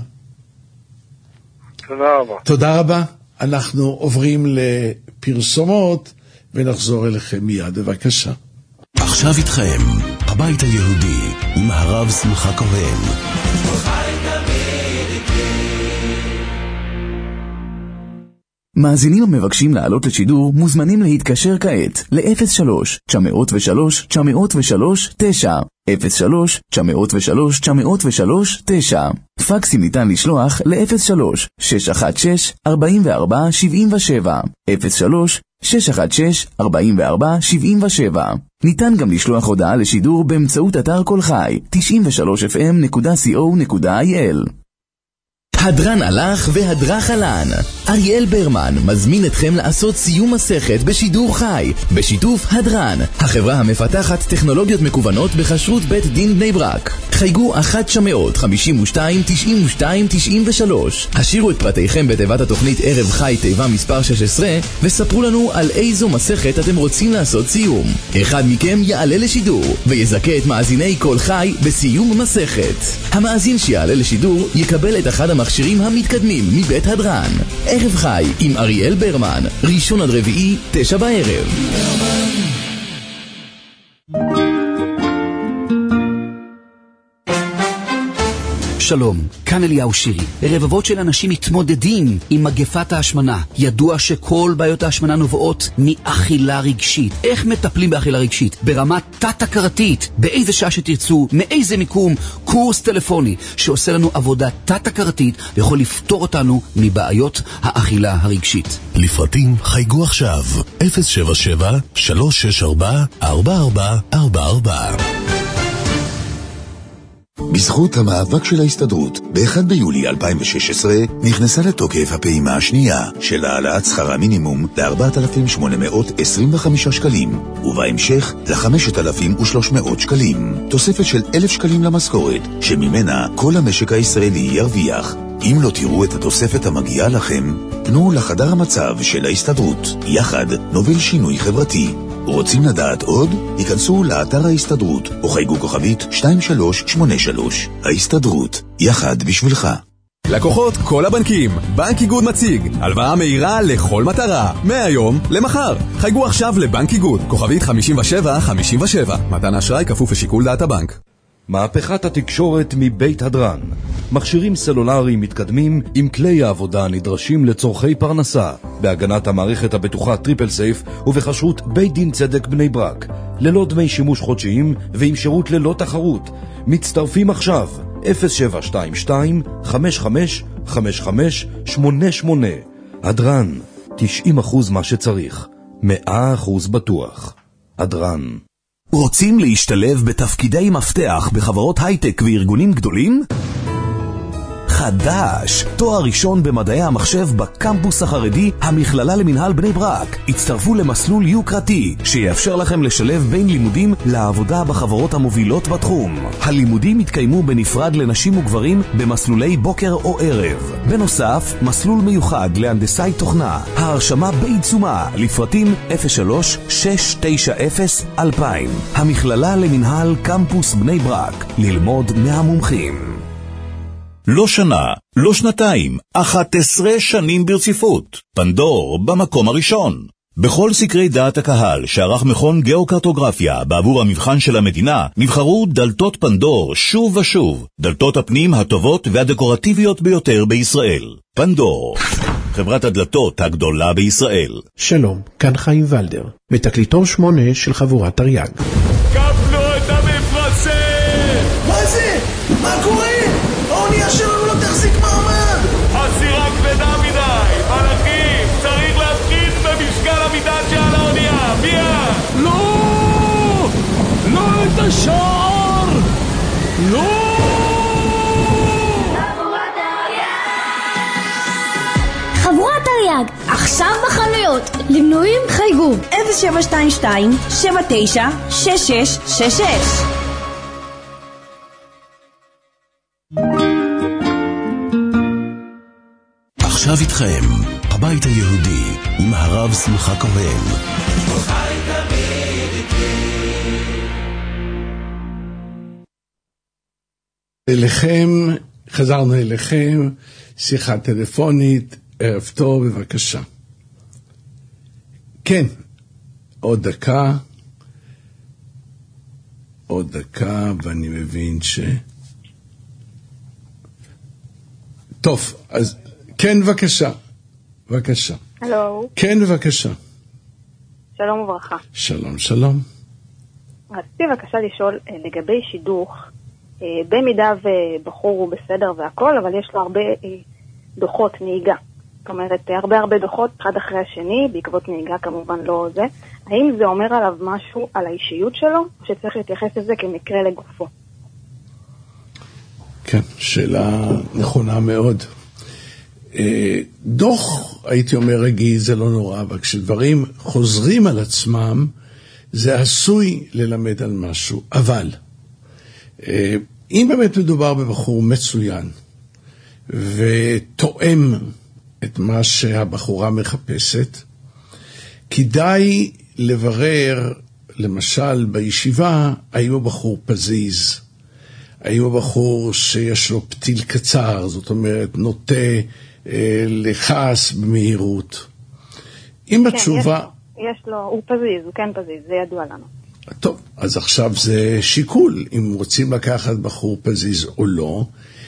תודה רבה.
תודה רבה. אנחנו עוברים לפרסומות ונחזור אליכם מיד, בבקשה.
עכשיו איתכם, הבית היהודי עם הרב שמחה כהן.
מאזינים המבקשים לעלות לשידור מוזמנים להתקשר כעת ל-אפס שלוש תשע אפס שלוש תשע אפס שלוש תשע אפס שלוש תשע אפס שלוש תשע אפס שלוש תשע. פקסים ניתן לשלוח ל-אפס שלוש שש אחת שש ארבע ארבע שבע שבע אפס שלוש שש אחת שש ארבע ארבע שבע שבע. ניתן גם לשלוח הודעה לשידור באמצעות אתר כל חי תשעים ושלוש אף אם נקודה סי או נקודה איי אל. הדרן הלך והדרך עלן. אריאל ברמן מזמין אתכם לעשות סיום מסכת בשידור חי בשיתוף הדרן, החברה המפתחת טכנולוגיות מקוונות בכשרות בית דין בני ברק. חייגו אחת תשע חמש שתיים תשעים ושתיים תשעים ושלוש. השאירו את פרטיכם בתיבת התוכנית ערב חי תיבה מספר שש עשרה וספרו לנו על איזו מסכת אתם רוצים לעשות סיום. אחד מכם יעלה לשידור ויזכה את מאזיני כל חי בסיום מסכת. המאזין שיעלה לשידור יקבל את אחד המכשירים המתקדמים מבית הדרן. ערב חי עם אריאל ברמן, ראשון עד רביעי, תשע בערב.
שלום, כאן אליהו שירי. רבבות של אנשים מתמודדים עם מגפת ההשמנה. ידוע שכל בעיות ההשמנה נובעות מאכילה רגשית. איך מטפלים באכילה רגשית? ברמת תת-הכרתית, באיזה שעה שתרצו, מאיזה מיקום, קורס טלפוני שעושה לנו עבודה תת-הכרתית ויכול לפתור אותנו מבעיות האכילה הרגשית.
לפרטים חייגו עכשיו אפס שבע שבע שלוש שש ארבע ארבע ארבע ארבע ארבע.
בזכות המאבק של ההסתדרות, ב-אחד ביולי אלפיים ושש עשרה נכנסה לתוקף הפעימה השנייה של העלאת שכר המינימום ל-ארבעת אלפים שמונה מאות עשרים וחמישה שקלים, ובהמשך ל-חמשת אלפים ושלוש מאות שקלים. תוספת של אלף שקלים למשכורת, שממנה כל המשק הישראלי ירוויח. אם לא תראו את התוספת המגיעה לכם, פנו לחדר המצב של ההסתדרות. יחד נוביל שינוי חברתי. רוצים לדעת עוד? היכנסו לאתר ההסתדרות או חייגו כוכבית שתיים שלוש שמונה שלוש. ההסתדרות, יחד בשבילך.
לקוחות כל הבנקים, בנק איגוד מציג הלוואה מהירה לכל מטרה, מהיום למחר. חייגו עכשיו לבנק איגוד, כוכבית חמישים ושבע חמישים ושבע. מתן אשראי כפוף לשיקול דעת הבנק.
מהפכת התקשורת מבית הדרן. מכשירים סלולריים מתקדמים עם כלי העבודה הנדרשים לצורכי פרנסה, בהגנת המערכת הבטוחה טריפל סייף ובחשרות בית דין צדק בני ברק, ללא דמי שימוש חודשיים ועם שירות ללא תחרות. מצטרפים עכשיו אפס שבע שתיים שתיים חמש חמש חמש חמש שמונה שמונה. הדרן, תשעים אחוז מה שצריך, מאה אחוז בטוח. הדרן.
רוצים להשתלב בתפקידי מפתח בחברות הייטק וארגונים גדולים? חדש, תואר ראשון במדעי המחשב בקמפוס החרדי, המכללה למנהל בני ברק. הצטרפו למסלול יוקרתי, שיאפשר לכם לשלב בין לימודים לעבודה בחברות המובילות בתחום. הלימודים יתקיימו בנפרד לנשים וגברים במסלולי בוקר או ערב. בנוסף, מסלול מיוחד להנדסאי תוכנה. ההרשמה בעיצומה, לפרטים אפס שלוש שש תשע אפס אלפיים. המכללה למנהל קמפוס בני ברק, ללמוד מהמומחים.
לא שנה, לא שנתיים, אחת עשרה שנים ברציפות. פנדור במקום הראשון. בכל סקרי דעת הקהל שערך מכון גיאוקרטוגרפיה בעבור המבחן של המדינה, נבחרו דלתות פנדור שוב ושוב, דלתות הפנים הטובות והדקורטיביות ביותר בישראל. פנדור, חברת הדלתות הגדולה בישראל.
שלום, כאן חיים ולדר, בתקליטור שמונה של חבורת תרי"ג.
קפנו את המפרצים! מה זה? מה קורה? האונייה שלנו לא תחזיק מעמד! הסירה כבדה מדי, מלאכים, צריך להפחית במשקל המטען שעל האונייה, מיד!
לא! לא את השער! לא!
חבורת תרי"ג, עכשיו בחנויות, למנויים חייגו אפס שבע שתיים שתיים שבע תשע שש שש שש שש.
עכשיו איתכם, הבית היהודי, עם הרב שמחה כהן.
אליכם, חזרנו אליכם, שיחה טלפונית, ערב טוב, בבקשה. כן, עוד דקה, עוד דקה, ואני מבין ש... טוב, אז כן, בבקשה, בבקשה.
הלו.
כן, בבקשה.
שלום וברכה.
שלום, שלום.
רציתי בבקשה לשאול לגבי שידוך, במידה ובחור הוא בסדר והכל, אבל יש לו הרבה דוחות נהיגה. זאת אומרת, הרבה הרבה דוחות, אחד אחרי השני, בעקבות נהיגה כמובן לא זה. האם זה אומר עליו משהו על האישיות שלו, או שצריך להתייחס לזה כמקרה לגופו?
כן, שאלה נכונה מאוד. דוח, הייתי אומר רגיל, זה לא נורא, אבל כשדברים חוזרים על עצמם, זה עשוי ללמד על משהו. אבל, אם באמת מדובר בבחור מצוין, ותואם את מה שהבחורה מחפשת, כדאי לברר, למשל בישיבה, האם הוא בחור פזיז, האם הוא בחור שיש לו פתיל קצר, זאת אומרת, נוטה אה, לחס במהירות. אם
כן,
התשובה...
יש, יש לו, הוא פזיז, הוא כן פזיז, זה ידוע לנו.
טוב, אז עכשיו זה שיקול, אם רוצים לקחת בחור פזיז או לא,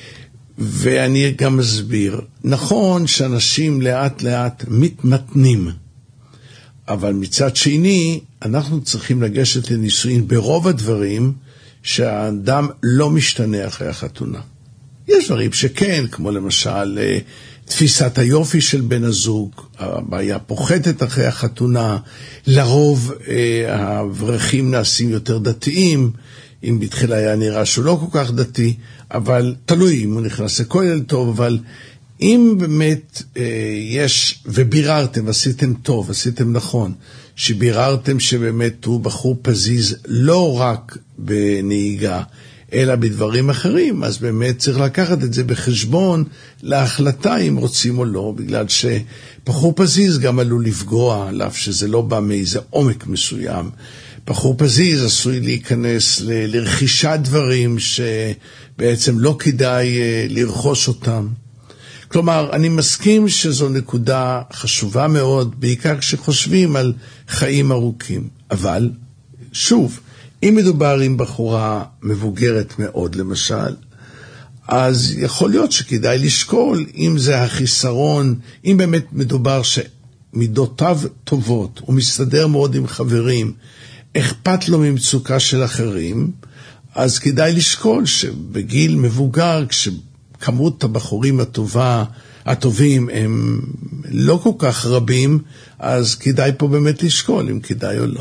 ואני גם מסביר, נכון שאנשים לאט לאט מתמתנים, אבל מצד שני, אנחנו צריכים לגשת לניסויים ברוב הדברים, שהאדם לא משתנה אחרי החתונה. יש דברים שכן, כמו למשל תפיסת היופי של בן הזוג, הבעיה פוחתת אחרי החתונה, לרוב האברכים נעשים יותר דתיים, אם בתחילה היה נראה שהוא לא כל כך דתי, אבל תלוי אם הוא נכנס לכולל טוב, אבל אם באמת יש, וביררתם, עשיתם טוב, עשיתם נכון, שביררתם שבאמת הוא בחור פזיז לא רק בנהיגה, אלא בדברים אחרים, אז באמת צריך לקחת את זה בחשבון להחלטה אם רוצים או לא, בגלל שבחור פזיז גם עלול לפגוע, עליו שזה לא בא מאיזה עומק מסוים. בחור פזיז עשוי להיכנס ל- לרכישת דברים שבעצם לא כדאי לרכוש אותם. כלומר, אני מסכים שזו נקודה חשובה מאוד, בעיקר כשחושבים על חיים ארוכים. אבל, שוב, אם מדובר עם בחורה מבוגרת מאוד, למשל, אז יכול להיות שכדאי לשקול אם זה החיסרון, אם באמת מדובר שמידותיו טובות, הוא מסתדר מאוד עם חברים, אכפת לו ממצוקה של אחרים, אז כדאי לשקול שבגיל מבוגר, כשכמות הבחורים הטובה, הטובים הם לא כל כך רבים, אז כדאי פה באמת לשקול אם כדאי או לא.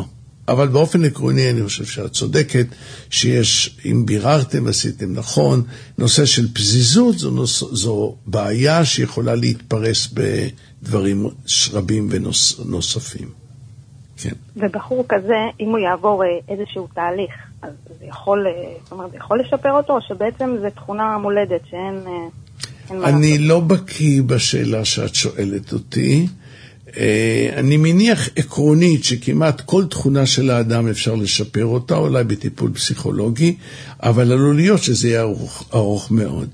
אבל באופן עקרוני אני חושב שאת צודקת, שיש, אם ביררתם, עשיתם נכון, נושא של פזיזות זו, נוס, זו בעיה שיכולה להתפרס בדברים רבים ונוספים. כן.
ובחור כזה, אם הוא יעבור איזשהו תהליך, אז זה יכול, זאת אומרת, זה יכול לשפר אותו, או שבעצם זה תכונה מולדת שאין...
אני לא בקיא בשאלה שאת שואלת אותי. אני מניח עקרונית שכמעט כל תכונה של האדם אפשר לשפר אותה, אולי בטיפול פסיכולוגי, אבל עלול להיות שזה יהיה ארוך, ארוך מאוד.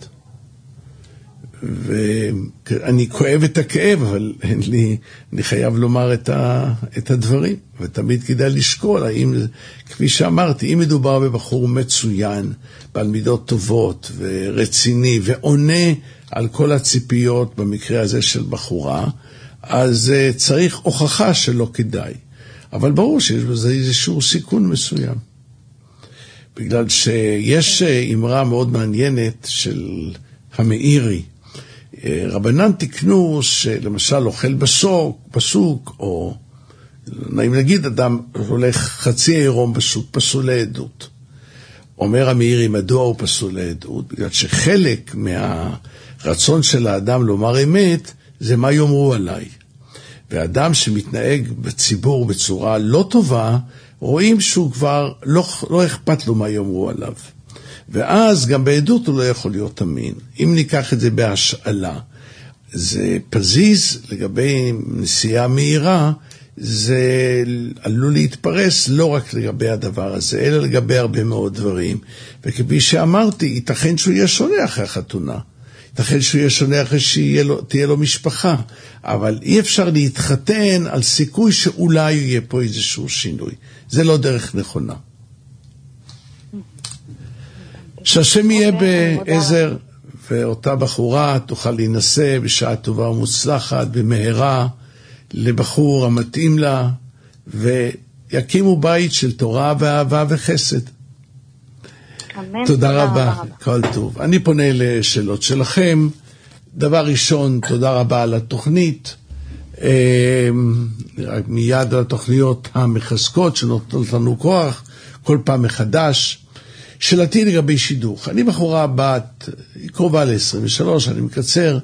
ואני כואב את הכאב, אבל אין לי, אני חייב לומר את, ה, את הדברים, ותמיד כדאי לשקול, האם, כפי שאמרתי, אם מדובר בבחור מצוין, בעל מידות טובות ורציני, ועונה על כל הציפיות במקרה הזה של בחורה, אז uh, צריך הוכחה שלא כדאי. אבל ברור שיש בזה איזשהו סיכון מסוים. בגלל שיש uh, אמרה מאוד מעניינת של המאירי, רבנן תקנו שלמשל אוכל בסוק, בסוק, או נעים להגיד, אדם הולך חצי עירום בסוק, פסול לעדות. אומר המאירי, מדוע הוא פסול לעדות? בגלל שחלק מהרצון של האדם לומר אמת, זה מה יאמרו עליי. ואדם שמתנהג בציבור בצורה לא טובה, רואים שהוא כבר לא, לא אכפת לו מה יאמרו עליו. ואז גם בעדות הוא לא יכול להיות אמין. אם ניקח את זה בהשאלה, זה פזיז לגבי נסיעה מהירה, זה עלול להתפרס לא רק לגבי הדבר הזה, אלא לגבי הרבה מאוד דברים. וכפי שאמרתי, ייתכן שהוא יהיה שונה אחרי החתונה. ייתכן שהוא יהיה שונה אחרי שתהיה לו משפחה. אבל אי אפשר להתחתן על סיכוי שאולי יהיה פה איזשהו שינוי. זה לא דרך נכונה. שהשם יהיה בעזר, ואותה בחורה תוכל להינשא בשעה טובה ומוצלחת, במהרה, לבחור המתאים לה, ויקימו בית של תורה ואהבה וחסד.
אמן.
תודה רבה, כל טוב. אני פונה לשאלות שלכם. דבר ראשון, תודה רבה על התוכנית. מיד על התוכניות המחזקות שנותנות לנו כוח, כל פעם מחדש. שאלתי לגבי שידוך, אני בחורה בת, היא קרובה ל-עשרים ושלוש, אני מקצר,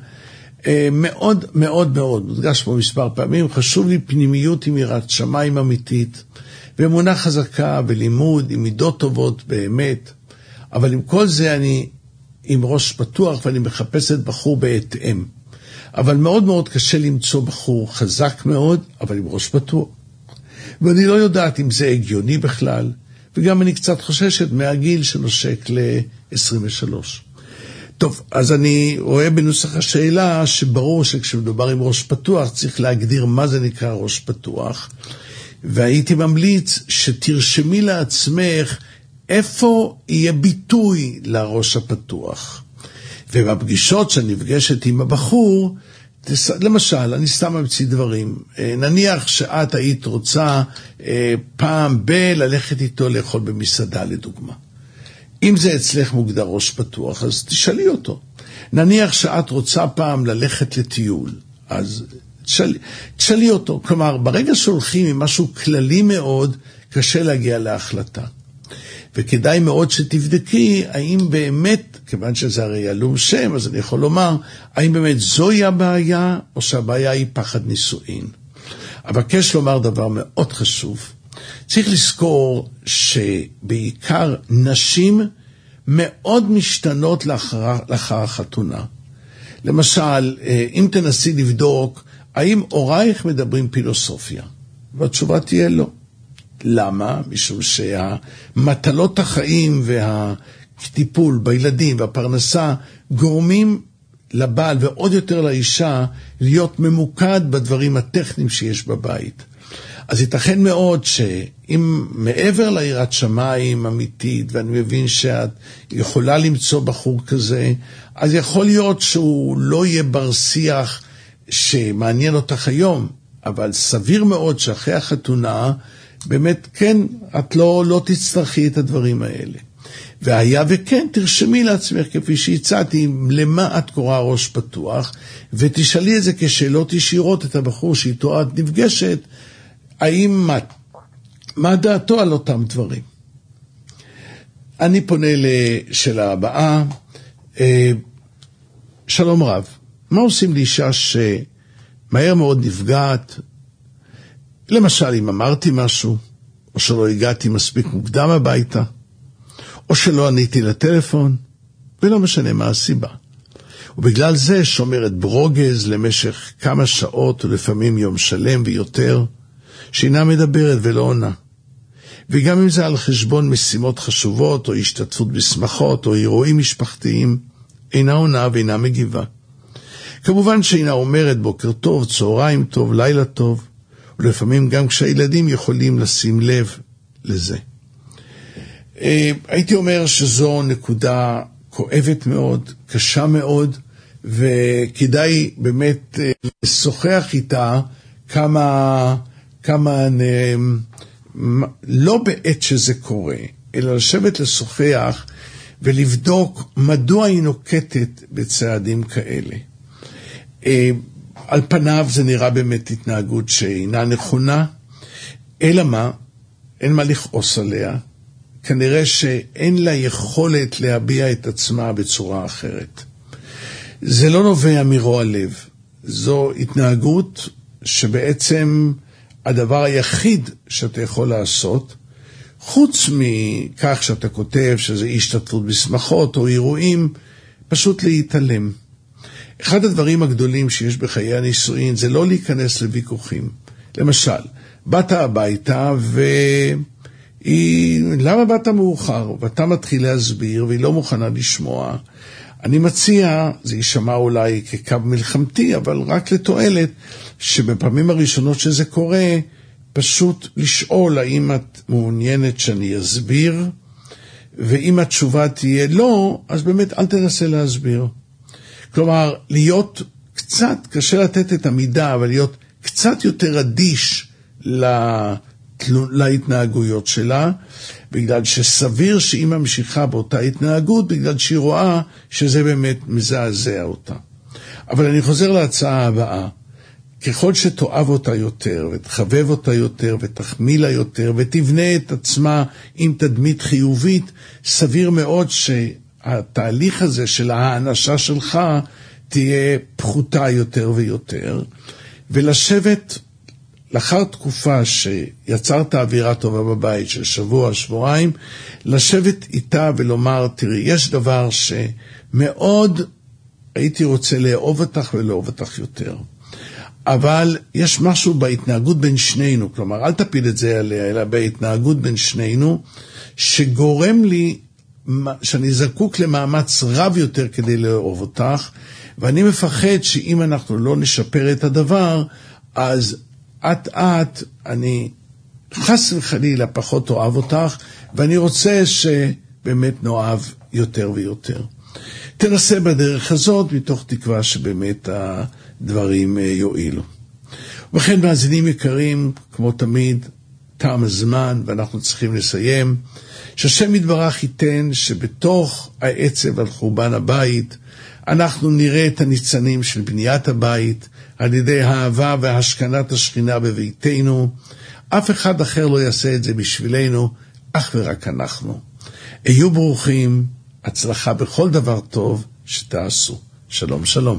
מאוד מאוד מאוד, מודגש פה מספר פעמים, חשוב לי פנימיות עם יראת שמיים אמיתית, ואמונה חזקה ולימוד עם מידות טובות באמת, אבל עם כל זה אני עם ראש פתוח ואני מחפשת בחור בהתאם. אבל מאוד מאוד קשה למצוא בחור חזק מאוד, אבל עם ראש פתוח. ואני לא יודעת אם זה הגיוני בכלל, וגם אני קצת חוששת מהגיל שנושק ל-עשרים ושלוש. טוב, אז אני רואה בנוסח השאלה שברור שכשמדובר עם ראש פתוח צריך להגדיר מה זה נקרא ראש פתוח, והייתי ממליץ שתרשמי לעצמך איפה יהיה ביטוי לראש הפתוח. ובפגישות שנפגשת עם הבחור, למשל, אני סתם אמציא דברים, נניח שאת היית רוצה פעם ב- ללכת איתו לאכול במסעדה לדוגמה. אם זה אצלך מוגדר ראש פתוח, אז תשאלי אותו. נניח שאת רוצה פעם ללכת לטיול, אז תשאלי, תשאלי אותו. כלומר, ברגע שהולכים עם משהו כללי מאוד, קשה להגיע להחלטה. וכדאי מאוד שתבדקי האם באמת, כיוון שזה הרי ילום שם, אז אני יכול לומר, האם באמת זוהי הבעיה, או שהבעיה היא פחד נישואין. אבקש לומר דבר מאוד חשוב. צריך לזכור שבעיקר נשים מאוד משתנות לאחר, לאחר החתונה. למשל, אם תנסי לבדוק, האם הורייך מדברים פילוסופיה? והתשובה תהיה לא. למה? משום שהמטלות החיים והטיפול בילדים והפרנסה גורמים לבעל ועוד יותר לאישה להיות ממוקד בדברים הטכניים שיש בבית. אז ייתכן מאוד שאם מעבר ליראת שמיים אמיתית, ואני מבין שאת יכולה למצוא בחור כזה, אז יכול להיות שהוא לא יהיה בר שיח שמעניין אותך היום, אבל סביר מאוד שאחרי החתונה, באמת כן, את לא, לא תצטרכי את הדברים האלה. והיה וכן, תרשמי לעצמך כפי שהצעתי, למה את קוראה ראש פתוח, ותשאלי את זה כשאלות ישירות את הבחור שאיתו את נפגשת, האם את מה דעתו על אותם דברים? אני פונה לשאלה הבאה. שלום רב, מה עושים לאישה שמהר מאוד נפגעת? למשל, אם אמרתי משהו, או שלא הגעתי מספיק מוקדם הביתה, או שלא עניתי לטלפון, ולא משנה מה הסיבה. ובגלל זה שומרת ברוגז למשך כמה שעות, ולפעמים יום שלם ויותר, שאינה מדברת ולא עונה. וגם אם זה על חשבון משימות חשובות, או השתתפות בשמחות, או אירועים משפחתיים, אינה עונה ואינה מגיבה. כמובן שאינה אומרת בוקר טוב, צהריים טוב, לילה טוב, ולפעמים גם כשהילדים יכולים לשים לב לזה. הייתי אומר שזו נקודה כואבת מאוד, קשה מאוד, וכדאי באמת לשוחח איתה כמה, כמה, לא בעת שזה קורה, אלא לשבת לשוחח ולבדוק מדוע היא נוקטת בצעדים כאלה. על פניו זה נראה באמת התנהגות שאינה נכונה, אלא מה? אין מה לכעוס עליה. כנראה שאין לה יכולת להביע את עצמה בצורה אחרת. זה לא נובע מרוע לב. זו התנהגות שבעצם הדבר היחיד שאתה יכול לעשות, חוץ מכך שאתה כותב שזה השתתפות בשמחות או אירועים, פשוט להתעלם. אחד הדברים הגדולים שיש בחיי הנישואין זה לא להיכנס לוויכוחים. למשל, באת הביתה והיא, למה באת מאוחר? ואתה מתחיל להסביר והיא לא מוכנה לשמוע. אני מציע, זה יישמע אולי כקו מלחמתי, אבל רק לתועלת, שבפעמים הראשונות שזה קורה, פשוט לשאול האם את מעוניינת שאני אסביר, ואם התשובה תהיה לא, אז באמת אל תנסה להסביר. כלומר, להיות קצת, קשה לתת את המידה, אבל להיות קצת יותר אדיש להתנהגויות שלה, בגלל שסביר שהיא ממשיכה באותה התנהגות, בגלל שהיא רואה שזה באמת מזעזע אותה. אבל אני חוזר להצעה הבאה. ככל שתאהב אותה יותר, ותחבב אותה יותר, ותחמיא לה יותר, ותבנה את עצמה עם תדמית חיובית, סביר מאוד שהתהליך הזה של האנשה שלך תהיה פחותה יותר ויותר, ולשבת לאחר תקופה שיצרת אווירה טובה בבית של שבוע, שבועיים, לשבת איתה ולומר, תראי, יש דבר שמאוד הייתי רוצה לאהוב אותך ולאהוב אותך יותר. אבל יש משהו בהתנהגות בין שנינו, כלומר, אל תפיל את זה עליה, אלא בהתנהגות בין שנינו, שגורם לי, שאני זקוק למאמץ רב יותר כדי לאהוב אותך, ואני מפחד שאם אנחנו לא נשפר את הדבר, אז את את, אני חס וחלילה פחות אוהב אותך, ואני רוצה שבאמת נאהב יותר ויותר. תנסה בדרך הזאת, מתוך תקווה שבאמת הדברים יועילו. ובכן, מאזינים יקרים, כמו תמיד, תם הזמן, ואנחנו צריכים לסיים, שהשם יתברך ייתן שבתוך העצב על חורבן הבית, אנחנו נראה את הניצנים של בניית הבית, על ידי האהבה והשכנת השכינה בביתנו. אף אחד אחר לא יעשה את זה בשבילנו, אך ורק אנחנו. היו ברוכים, הצלחה בכל דבר טוב שתעשו. שלום שלום.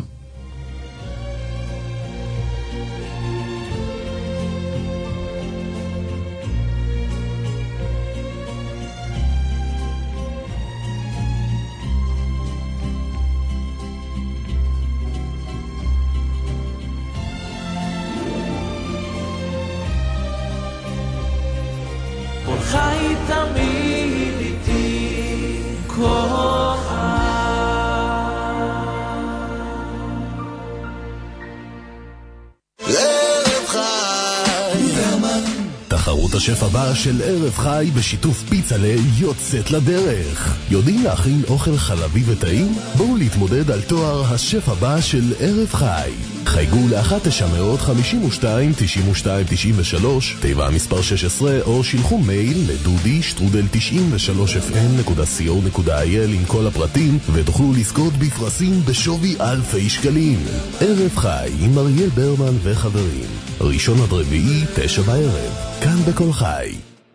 השף הבא של ערב חי בשיתוף פיצלה יוצאת לדרך. יודעים להכין אוכל חלבי וטעים? בואו להתמודד על תואר השף הבא של ערב חי. חייגו ל-אחת תשע חמש שתיים תשעים ושתיים תשעים ושלוש, תיבה מספר שש עשרה, או שילחו מייל לדודי שטרודל תשעים ושלוש אף אם נקודה סי או נקודה איי אל עם כל הפרטים, ותוכלו לזכות בפרסים בשווי אלפי שקלים. ערב חי עם אריאל ברמן וחברים. ראשון עד רביעי, תשע בערב. כאן בכל חי.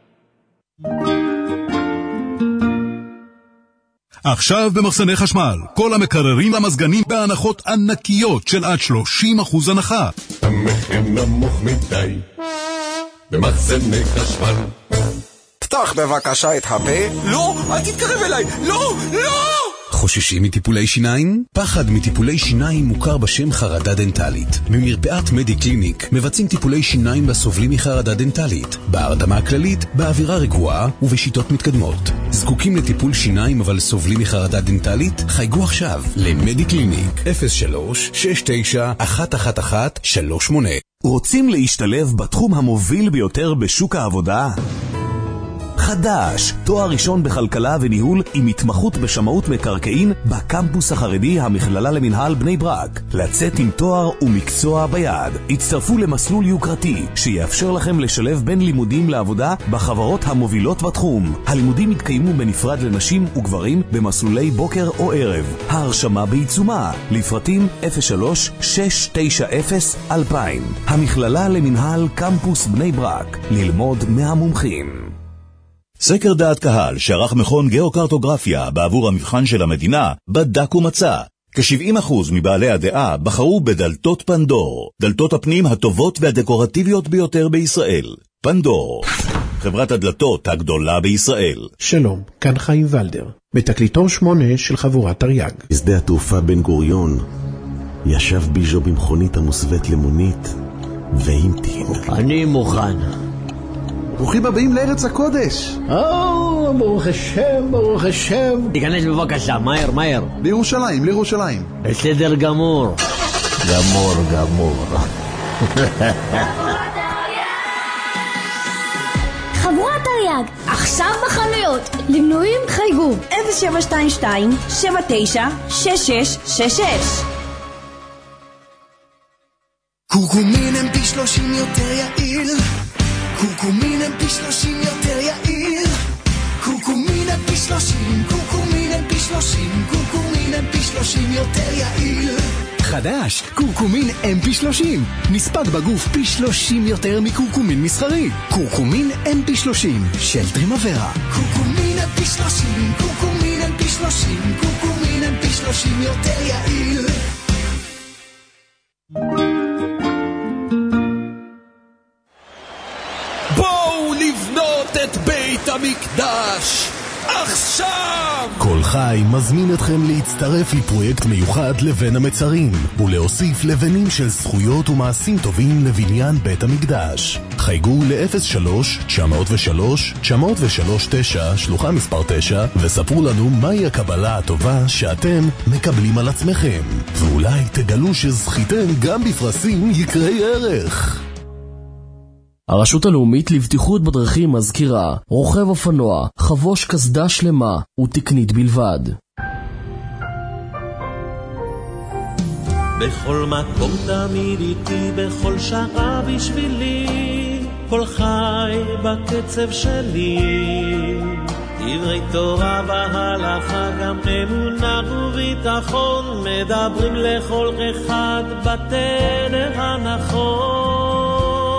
עכשיו במחסני חשמל, כל המקררים והמזגנים בהנחות ענקיות של עד שלושים אחוז הנחה.
המחיר נמוך מדי במחסני חשמל.
פתח בבקשה את הפה.
לא, אל תתקרב אליי, לא, לא!
חוששים מטיפולי שיניים? פחד מטיפולי שיניים מוכר בשם חרדה דנטלית. ממרפאת מדי קליניק מבצעים טיפולי שיניים לסובלים מחרדה דנטלית, בהרדמה הכללית, באווירה רגועה ובשיטות מתקדמות. זקוקים לטיפול שיניים אבל סובלים מחרדה דנטלית? חייגו עכשיו למדי קליניק אפס שלוש שש תשע אחת אחת אחת שלוש שמונה.
רוצים להשתלב בתחום המוביל ביותר בשוק העבודה? חדש, תואר ראשון בכלכלה וניהול עם התמחות בשמאות מקרקעין בקמפוס החרדי המכללה למנהל בני ברק. לצאת עם תואר ומקצוע ביד. הצטרפו למסלול יוקרתי שיאפשר לכם לשלב בין לימודים לעבודה בחברות המובילות בתחום. הלימודים יתקיימו בנפרד לנשים וגברים במסלולי בוקר או ערב. ההרשמה בעיצומה. לפרטים אפס שלוש שש תשע אפס אלפיים. המכללה למנהל קמפוס בני ברק. ללמוד מהמומחים.
סקר דעת קהל שערך מכון גיאוקרטוגרפיה בעבור המבחן של המדינה בדק ומצא. כ-שבעים אחוז מבעלי הדעה בחרו בדלתות פנדור, דלתות הפנים הטובות והדקורטיביות ביותר בישראל. פנדור, חברת הדלתות הגדולה בישראל.
שלום, כאן חיים ולדר, בתקליטור שמונה של חבורת תרי"ג.
בשדה התעופה בן גוריון ישב ביז'ו במכונית המוסווית למונית והמתין.
אני מוכן.
ברוכים הבאים לארץ הקודש.
או, ברוך השם, ברוך השם. תיכנס בבקשה, מהר, מהר.
לירושלים, לירושלים.
בסדר גמור. גמור, גמור.
חבורת תרי"ג, עכשיו בחנויות. למנויים חייגו אפס שבע שתיים שתיים שבע תשע שש שש שש שש.
קורקומין הם פי שלושים יותר יעיל. קורקומין הם פי שלושים יותר יעיל. קורקומין הם פי שלושים, קורקומין הם פי שלושים, קורקומין הם פי שלושים יותר יעיל.
חדש, קורקומין אם פי שלושים. נספק בגוף פי שלושים יותר מקורקומין מסחרי. קורקומין אם פי שלושים של טרימוורה.
קורקומין הם פי שלושים, קורקומין הם פי שלושים, קורקומין הם פי שלושים יותר יעיל.
בואו לבנות את בית המקדש עכשיו!
כל חי מזמין אתכם להצטרף לפרויקט מיוחד לבן המצרים ולהוסיף לבנים של זכויות ומעשים טובים לבניין בית המקדש. חייגו ל-אפס שלוש תשע אפס שלוש תשע אפס שלוש תשע שלוחה מספר תשע וספרו לנו מהי הקבלה הטובה שאתם מקבלים על עצמכם, ואולי תגלו שזכיתם גם בפרסים יקרי ערך.
הרשות הלאומית לבטיחות בדרכים מזכירה, רוכב אופנוע, חבוש קסדה שלמה ותקנית בלבד.
בכל מקום תמיד איתי, בכל שעה בשבילי, כל חי בקצב שלי. דברי תורה והלכה, גם אמונה וביטחון, מדברים לכל אחד בתדר הנכון.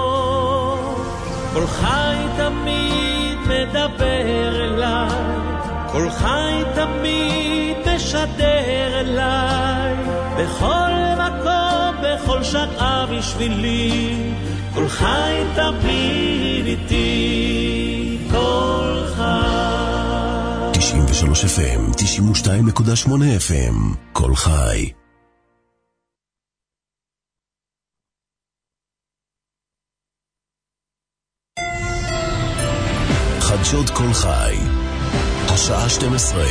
כל חי תמיד מדבר אליי, כל חי תמיד משדר אליי, בכל מקום, בכל שעה בשבילי, כל חי תמיד איתי, כל חי.
תשעים ושלוש אף אם, תשעים ושתיים נקודה שמונה אף אם, כל חי. חדשות כל חי, השעה שתים עשרה.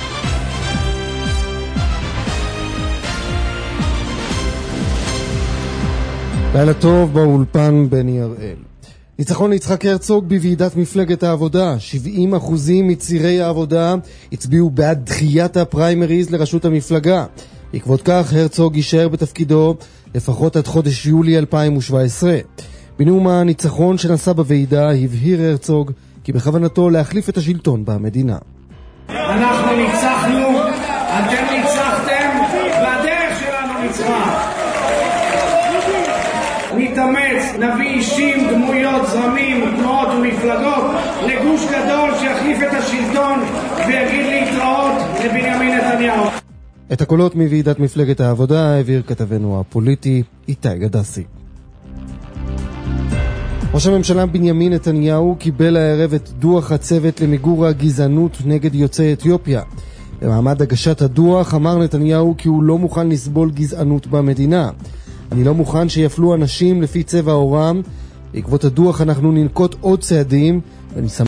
לילה טוב, באולפן בני הראל. ניצחון ליצחק הרצוג בוועידת מפלגת העבודה. שבעים אחוזים מצירי העבודה הצביעו בעד דחיית הפריימריז לראשות המפלגה. בעקבות כך הרצוג יישאר בתפקידו לפחות עד חודש יולי אלפיים שבע עשרה. בנאום הניצחון שנשא בוועידה הבהיר הרצוג כי בכוונתו להחליף את השלטון במדינה.
אנחנו ניצחנו, אתם ניצחתם, והדרך שלנו ניצחה. נתאמץ נביא אישים, דמויות, זרמים, תנועות ומפלגות לגוש גדול שיחליף את השלטון ויגיד להתראות לבנימין נתניהו.
את הקולות מוועידת מפלגת העבודה העביר כתבנו הפוליטי איתי גדסי. ראש הממשלה בנימין נתניהו קיבל הערב את דוח הצוות למיגור הגזענות נגד יוצאי אתיופיה. במעמד הגשת הדוח אמר נתניהו כי הוא לא מוכן לסבול גזענות במדינה. אני לא מוכן שיפלו אנשים לפי צבע עורם. בעקבות הדוח אנחנו ננקוט עוד צעדים ואני שמח